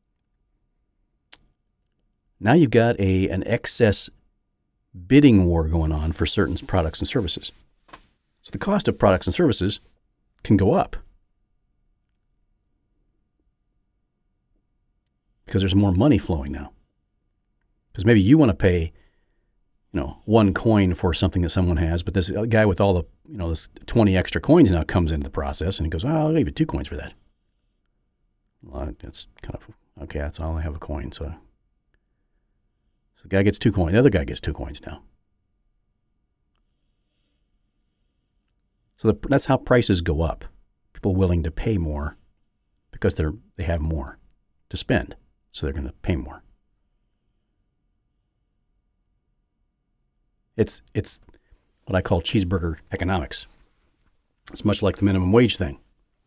Now you've got a an excess bidding war going on for certain products and services. So the cost of products and services can go up because there's more money flowing now. Because maybe you want to pay, you know, one coin for something that someone has, but this guy with all the, you know, this twenty extra coins now comes into the process and he goes, oh, I'll give you two coins for that. Well, it's kind of, okay, that's all I have a coin. So, so the guy gets two coins. The other guy gets two coins now. So the, that's how prices go up. People willing to pay more because they're they have more to spend. So they're going to pay more. It's it's what I call cheeseburger economics. It's much like the minimum wage thing.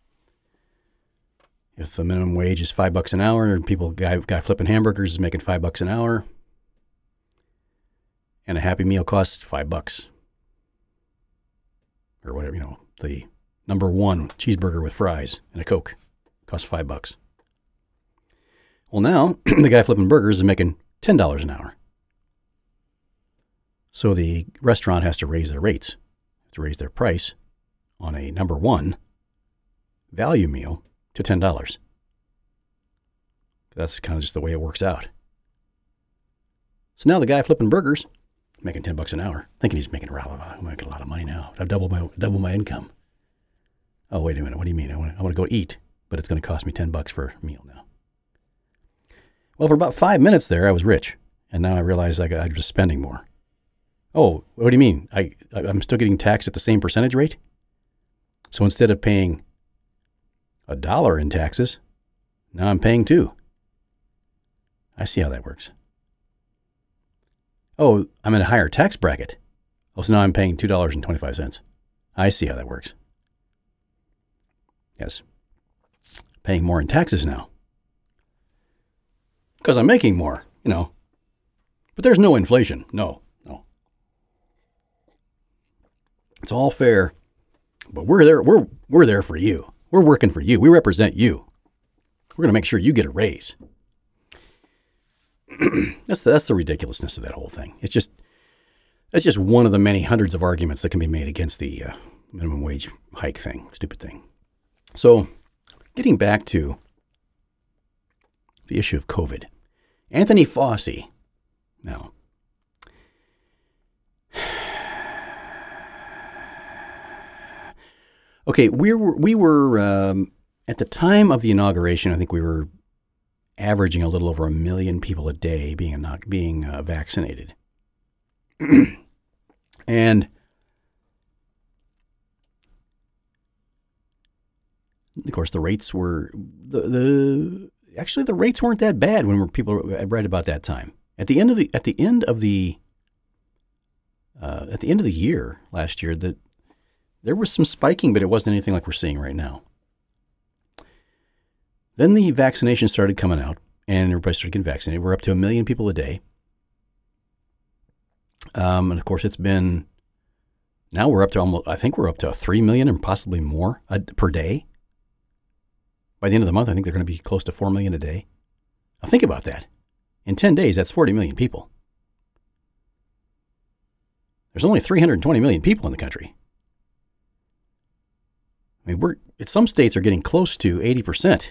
If the minimum wage is five bucks an hour, and people guy guy flipping hamburgers is making five bucks an hour, and a Happy Meal costs five bucks, or whatever, you know, the number one cheeseburger with fries and a Coke costs five bucks. Well, now the guy flipping burgers is making ten dollars an hour. So the restaurant has to raise their rates, has to raise their price on a number one value meal to ten dollars. That's kind of just the way it works out. So now the guy flipping burgers, making ten bucks an hour, thinking he's making a lot of, I'm making a lot of money now. I've doubled my double my income. Oh, wait a minute. What do you mean? I want to, I want to go eat, but it's going to cost me ten bucks for a meal now. Well, for about five minutes there, I was rich, and now I realize I got, I'm just spending more. Oh, what do you mean? I, I'm still getting taxed at the same percentage rate? So instead of paying a dollar in taxes, now I'm paying two. I see how that works. Oh, I'm in a higher tax bracket. Oh, so now I'm paying two dollars and twenty-five cents. I see how that works. Yes. Paying more in taxes now. Because I'm making more, you know. But there's no inflation. No. It's all fair, but we're there. We're we're there for you. We're working for you. We represent you. We're going to make sure you get a raise. that's the, that's the ridiculousness of that whole thing. It's just that's just one of the many hundreds of arguments that can be made against the uh, minimum wage hike thing, stupid thing. So, getting back to the issue of COVID, Anthony Fauci. Now. Okay, we were, we were um, at the time of the inauguration, I think we were averaging a little over a million people a day being being uh, vaccinated. And of course, the rates were, the, the actually the rates weren't that bad when people read about that time. At the end of the, at the end of the, uh, at the end of the year, last year, the there was some spiking, but it wasn't anything like we're seeing right now. Then the vaccination started coming out, and everybody started getting vaccinated. We're up to a million people a day. Um, and of course, it's been, now we're up to almost, I think we're up to three million and possibly more a, per day. By the end of the month, I think they're going to be close to four million a day. Now think about that. In ten days, that's forty million people. There's only three hundred twenty million people in the country. I mean, we're, some states are getting close to eighty percent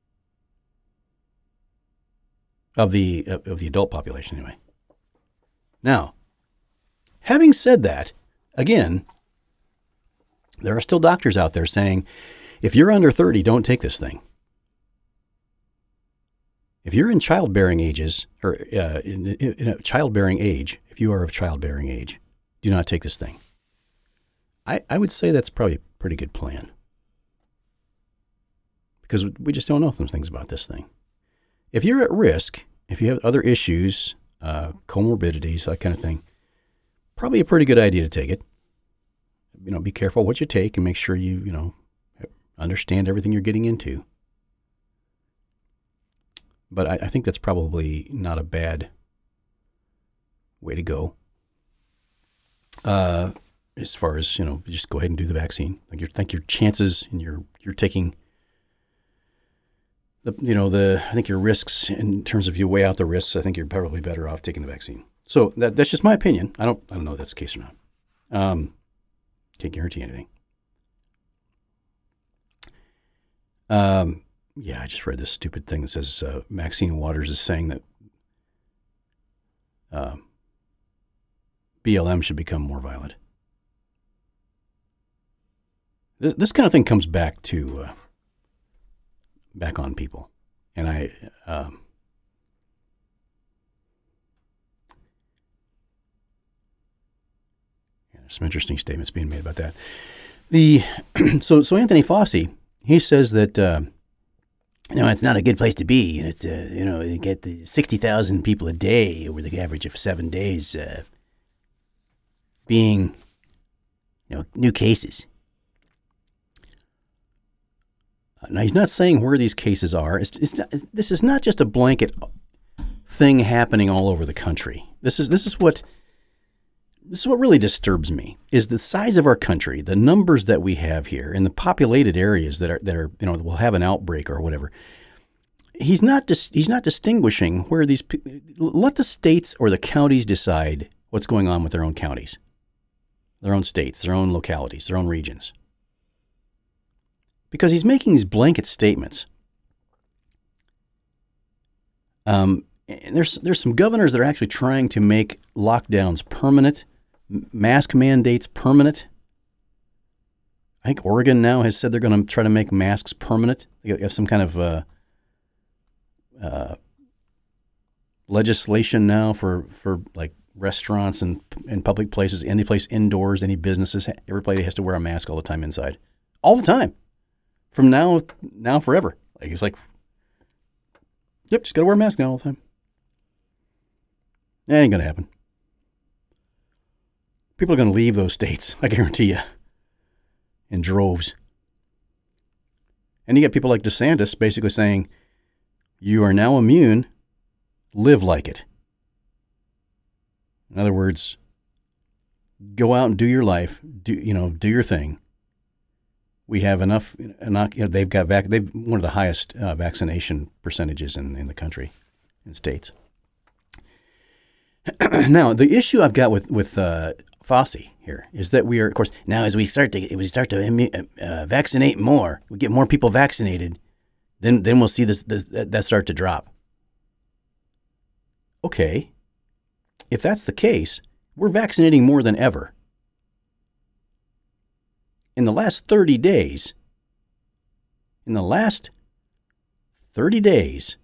of the of the adult population anyway. Now, having said that, again, there are still doctors out there saying, if you're under thirty, don't take this thing. If you're in childbearing ages, or uh, in, in a childbearing age, if you are of childbearing age, do not take this thing. I, I would say that's probably a pretty good plan. Because we just don't know some things about this thing. If you're at risk, if you have other issues, uh, comorbidities, that kind of thing, probably a pretty good idea to take it. You know, be careful what you take and make sure you, you know, understand everything you're getting into. But I, I think that's probably not a bad way to go. Uh, as far as, you know, just go ahead and do the vaccine. Like you think your chances and your you're taking the you know the I think your risks in terms of you weigh out the risks. I think you're probably better off taking the vaccine. So that that's just my opinion. I don't I don't know if that's the case or not. Um, can't guarantee anything. Um, yeah, I just read this stupid thing that says uh, Maxine Waters is saying that uh, B L M should become more violent. This, this kind of thing comes back to uh, back on people, and I. Um, yeah, there's some interesting statements being made about that. The so so Anthony Fauci. He says that, uh, you know, it's not a good place to be. It's, uh, you know, you get the sixty thousand people a day over the average of seven days uh, being, you know, new cases. Now, he's not saying where these cases are. It's, it's not, this is not just a blanket thing happening all over the country. This is this is what this is what really disturbs me is the size of our country, the numbers that we have here, and the populated areas that are that are you know will have an outbreak or whatever. He's not dis, he's not distinguishing where these. Let the states or the counties decide what's going on with their own counties, their own states, their own localities, their own regions. Because he's making these blanket statements. Um, and there's there's some governors that are actually trying to make lockdowns permanent, mask mandates permanent. I think Oregon now has said they're going to try to make masks permanent. They have some kind of uh, uh, legislation now for, for like restaurants and, and public places, any place indoors, any businesses. Everybody has to wear a mask all the time inside, all the time, from now now forever. Like it's like, yep, just got to wear a mask now all the time. That ain't going to happen. People are going to leave those states, I guarantee you, in droves. And you get people like DeSantis basically saying, you are now immune, live like it. In other words, go out and do your life, do you know, do your thing. We have enough, enough you know, they've got vac- they've one of the highest uh, vaccination percentages in, in the country, in states. Now, the issue I've got with with uh, Fauci here is that we are, of course, now as we start to we start to uh, vaccinate more, we get more people vaccinated, then then we'll see this, this that start to drop. Okay, if that's the case, we're vaccinating more than ever. In the last thirty days, in the last thirty days,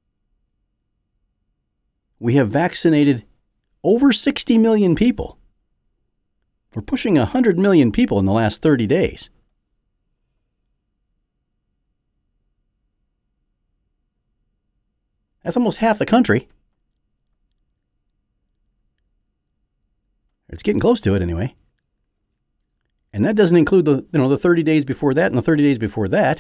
we have vaccinated over sixty million people. We're pushing one hundred million people in the last thirty days. That's almost half the country. It's getting close to it anyway. And that doesn't include the, you know, the thirty days before that and the thirty days before that.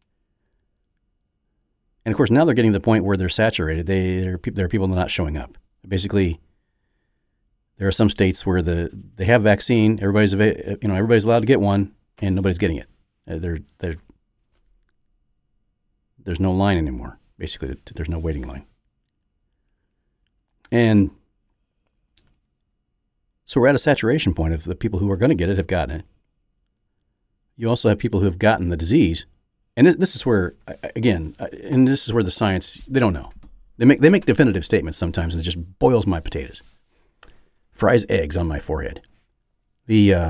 And of course, now they're getting to the point where they're saturated. They, there, are, there are people not showing up. Basically, there are some states where the they have vaccine, everybody's you know everybody's allowed to get one, and nobody's getting it. They're, they're, there's no line anymore. Basically, there's no waiting line. And so we're at a saturation point of the people who are going to get it have gotten it. You also have people who have gotten the disease. And this, this is where, again, and this is where the science, they don't know. They make they make definitive statements sometimes, and it just boils my potatoes. fries eggs on my forehead. The uh,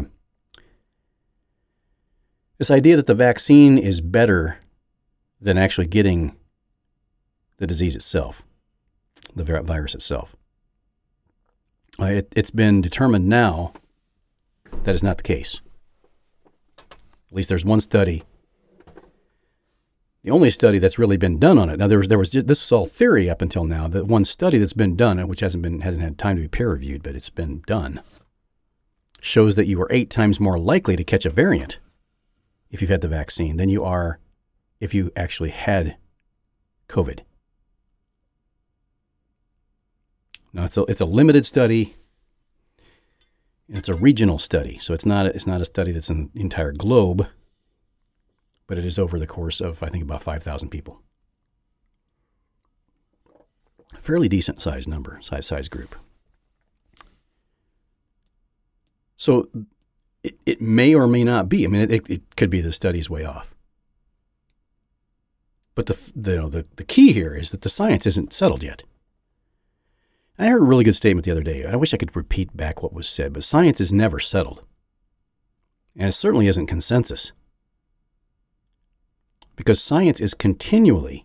this idea that the vaccine is better than actually getting the disease itself, the virus itself. Uh, it, it's been determined now that is not the case. At least there's one study, the only study that's really been done on it. Now there was there was just, this was all theory up until now. The one study that's been done, which hasn't been hasn't had time to be peer reviewed, but it's been done, shows that you are eight times more likely to catch a variant if you've had the vaccine than you are if you actually had COVID. Now it's a it's a limited study. It's a regional study, so it's not it's not a study that's in the entire globe, but it is over the course of, I think, about five thousand people. A fairly decent size number, size size group. So it, it may or may not be. I mean, it, it could be the study's way off. But the the, you know, the the key here is that the science isn't settled yet. I heard a really good statement the other day. I wish I could repeat back what was said, but science is never settled. And it certainly isn't consensus. Because science is continually,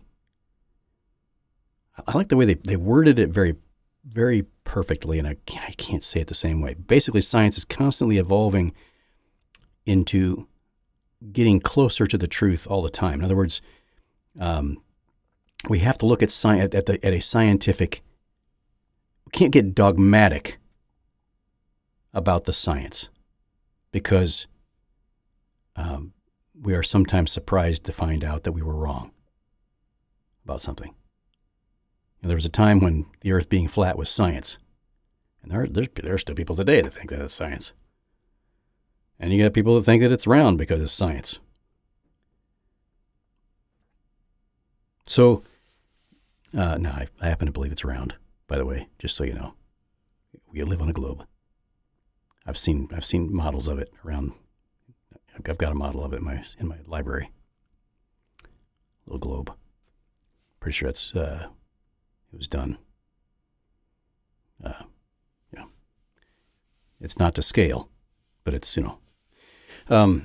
I like the way they, they worded it very, very perfectly, and I can't, I can't say it the same way. Basically, science is constantly evolving into getting closer to the truth all the time. In other words, um, we have to look at, sci- at, the, at a scientific can't get dogmatic about the science because um, we are sometimes surprised to find out that we were wrong about something. You know, there was a time when the earth being flat was science. And there, there's, there are still people today that think that it's science. And you got people that think that it's round because it's science. So, uh, no, I, I happen to believe it's round. By the way, just so you know, we live on a globe. I've seen I've seen models of it around. I've got a model of it in my in my library. Little globe. Pretty sure it's uh, it was done. Uh, yeah, it's not to scale, but it's you know. Um,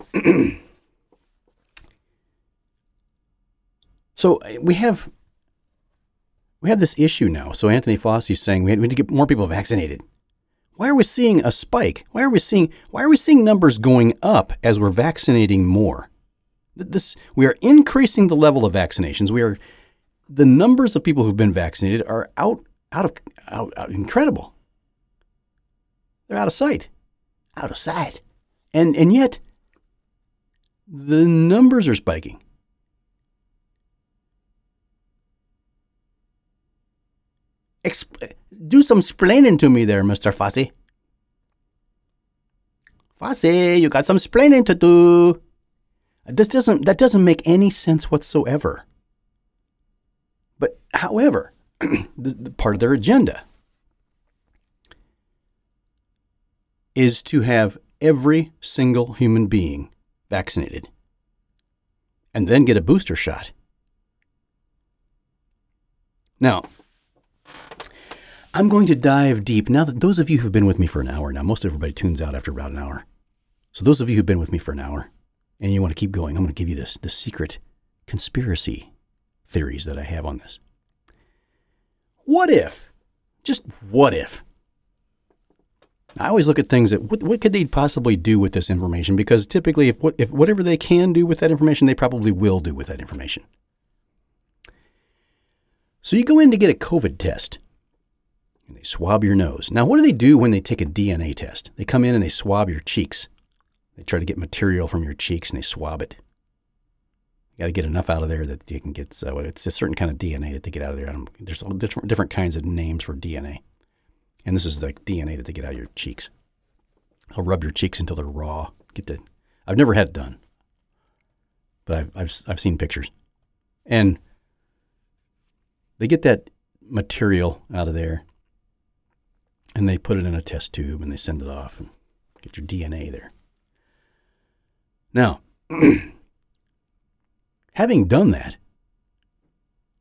so we have. We have this issue now. So Anthony Fauci's saying we need to get more people vaccinated. Why are we seeing a spike? Why are we seeing why are we seeing numbers going up as we're vaccinating more? This we are increasing the level of vaccinations. We are the numbers of people who've been vaccinated are out out of out, out incredible. They're out of sight. Out of sight. And and yet the numbers are spiking. Exp- do some splaining to me there, Mister Fauci. Fauci, you got some splaining to do. This doesn't, that doesn't make any sense whatsoever. But however, the, the part of their agenda is to have every single human being vaccinated and then get a booster shot. Now, I'm going to dive deep. Now, that those of you who've been with me for an hour now, most everybody tunes out after about an hour. So those of you who've been with me for an hour and you want to keep going, I'm going to give you this, the secret conspiracy theories that I have on this. What if, just what if, I always look at things that, what, what could they possibly do with this information? Because typically, if, what, if whatever they can do with that information, they probably will do with that information. So you go in to get a COVID test. And they swab your nose. Now, what do they do when they take a D N A test? They come in and they swab your cheeks. They try to get material from your cheeks and they swab it. You got to get enough out of there that you can get, so it's a certain kind of D N A that they get out of there. There's different, different kinds of names for D N A. And this is like D N A that they get out of your cheeks. They'll rub your cheeks until they're raw. Get the, I've never had it done, but I've, I've, I've seen pictures. And they get that material out of there. And they put it in a test tube and they send it off and get your D N A there. Now, having done that,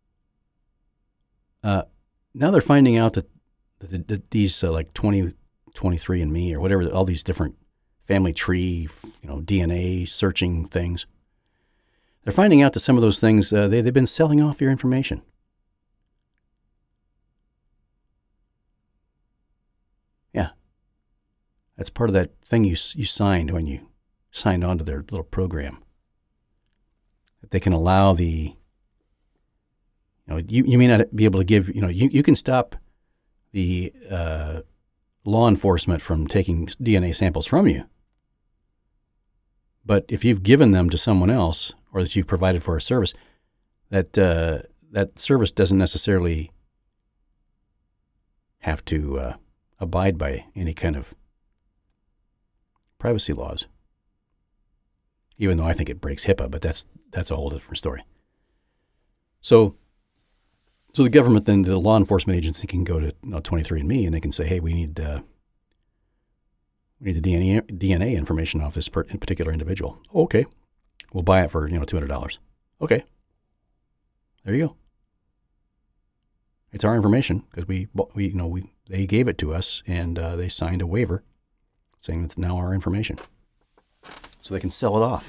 uh, now they're finding out that, that, that these uh, like twenty, twenty-three and me or whatever, all these different family tree, you know, D N A searching things. They're finding out that some of those things, uh, they, they've been selling off your information. Yeah. That's part of that thing you you signed when you signed on to their little program. That they can allow the, you know, you, you may not be able to give, you know, you, you can stop the uh, law enforcement from taking D N A samples from you. But if you've given them to someone else or that you've provided for a service, that uh, that service doesn't necessarily have to uh, abide by any kind of privacy laws. Even though I think it breaks HIPAA, but that's that's a whole different story. So, so the government then, the law enforcement agency can go to you know, twenty-three and me and they can say, hey, we need uh, we need the D N A, D N A information off this per- particular individual. Oh, okay, we'll buy it for you know two hundred dollars. Okay, there you go. It's our information because we we you know we they gave it to us and uh, they signed a waiver saying it's now our information. So they can sell it off.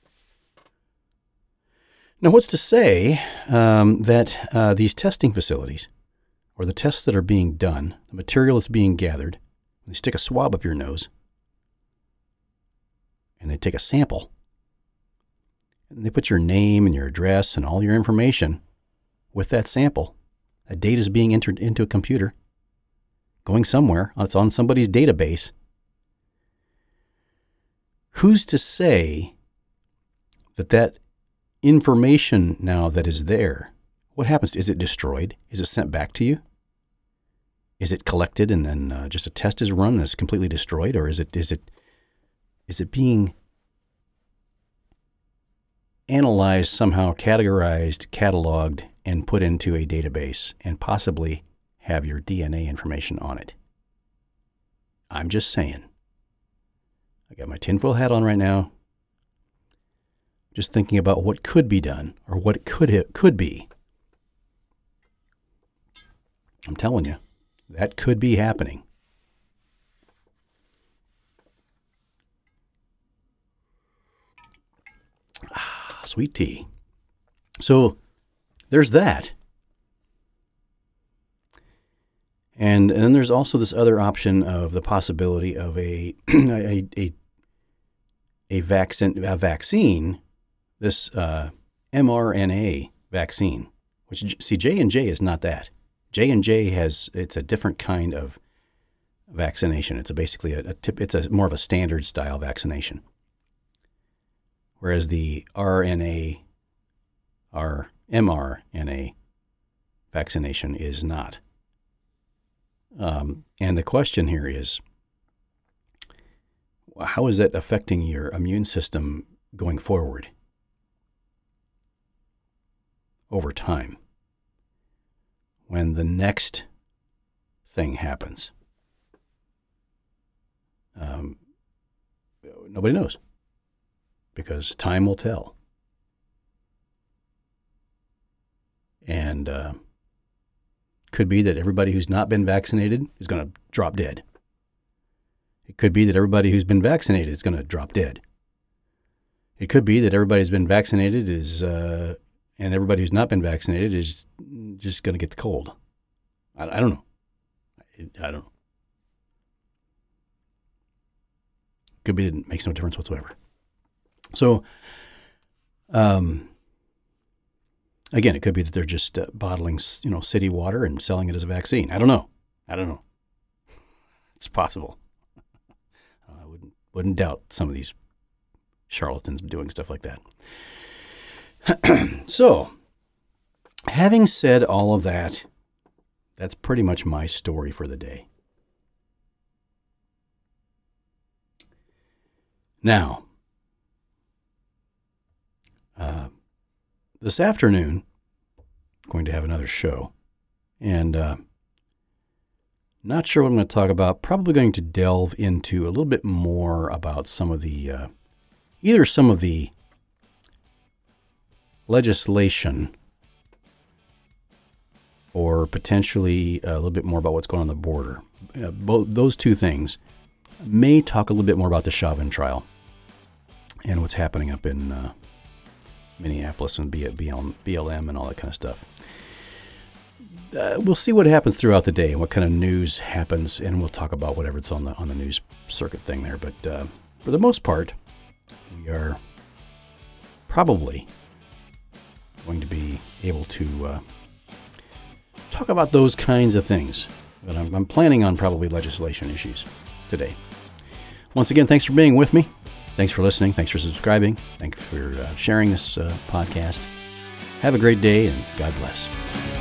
Now, what's to say um, that uh, these testing facilities, or the tests that are being done, the material that's being gathered, they stick a swab up your nose, and they take a sample, and they put your name and your address and all your information with that sample. That data is being entered into a computer, going somewhere. It's on somebody's database. Who's to say that that information now that is there, what happens? Is it destroyed? Is it sent back to you? Is it collected and then uh, just a test is run and it's completely destroyed? Or is it is it is it being analyzed somehow, categorized, cataloged, and put into a database and possibly have your D N A information on it? I'm just saying. I got my tinfoil hat on right now, just thinking about what could be done or what it could it could be. I'm telling you, that could be happening. Ah, sweet tea. So there's that. And, and then there's also this other option of the possibility of a a, a a vaccine, a vaccine, this uh, mRNA vaccine, which see J and J is not that. J and J has it's a different kind of vaccination. It's a basically a, a tip, it's a more of a standard style vaccination, whereas the R N A, our mRNA vaccination is not. Um, and the question here is, how is that affecting your immune system going forward over time when the next thing happens? Um, nobody knows because time will tell. And uh, could be that everybody who's not been vaccinated is going to drop dead. It could be that everybody who's been vaccinated is going to drop dead. It could be that everybody who's been vaccinated is, uh, and everybody who's not been vaccinated is just going to get the cold. I, I don't know. I, I don't know. Could be that it makes no difference whatsoever. So, um, again, it could be that they're just uh, bottling, you know, city water and selling it as a vaccine. I don't know. I don't know. It's possible. I wouldn't wouldn't doubt some of these charlatans doing stuff like that. So, having said all of that, that's pretty much my story for the day. Now, uh, this afternoon, I'm going to have another show, and uh, not sure what I'm going to talk about. Probably going to delve into a little bit more about some of the, uh, either some of the legislation or potentially a little bit more about what's going on the border. Uh, both those two things. May talk a little bit more about the Chauvin trial and what's happening up in uh, Minneapolis and B L M and all that kind of stuff. Uh, we'll see what happens throughout the day and what kind of news happens, and we'll talk about whatever's on the on the news circuit thing there. But uh, for the most part, we are probably going to be able to uh, talk about those kinds of things. But I'm, I'm planning on probably legislation issues today. Once again, thanks for being with me. Thanks for listening. Thanks for subscribing. Thanks for uh, sharing this uh, podcast. Have a great day, and God bless.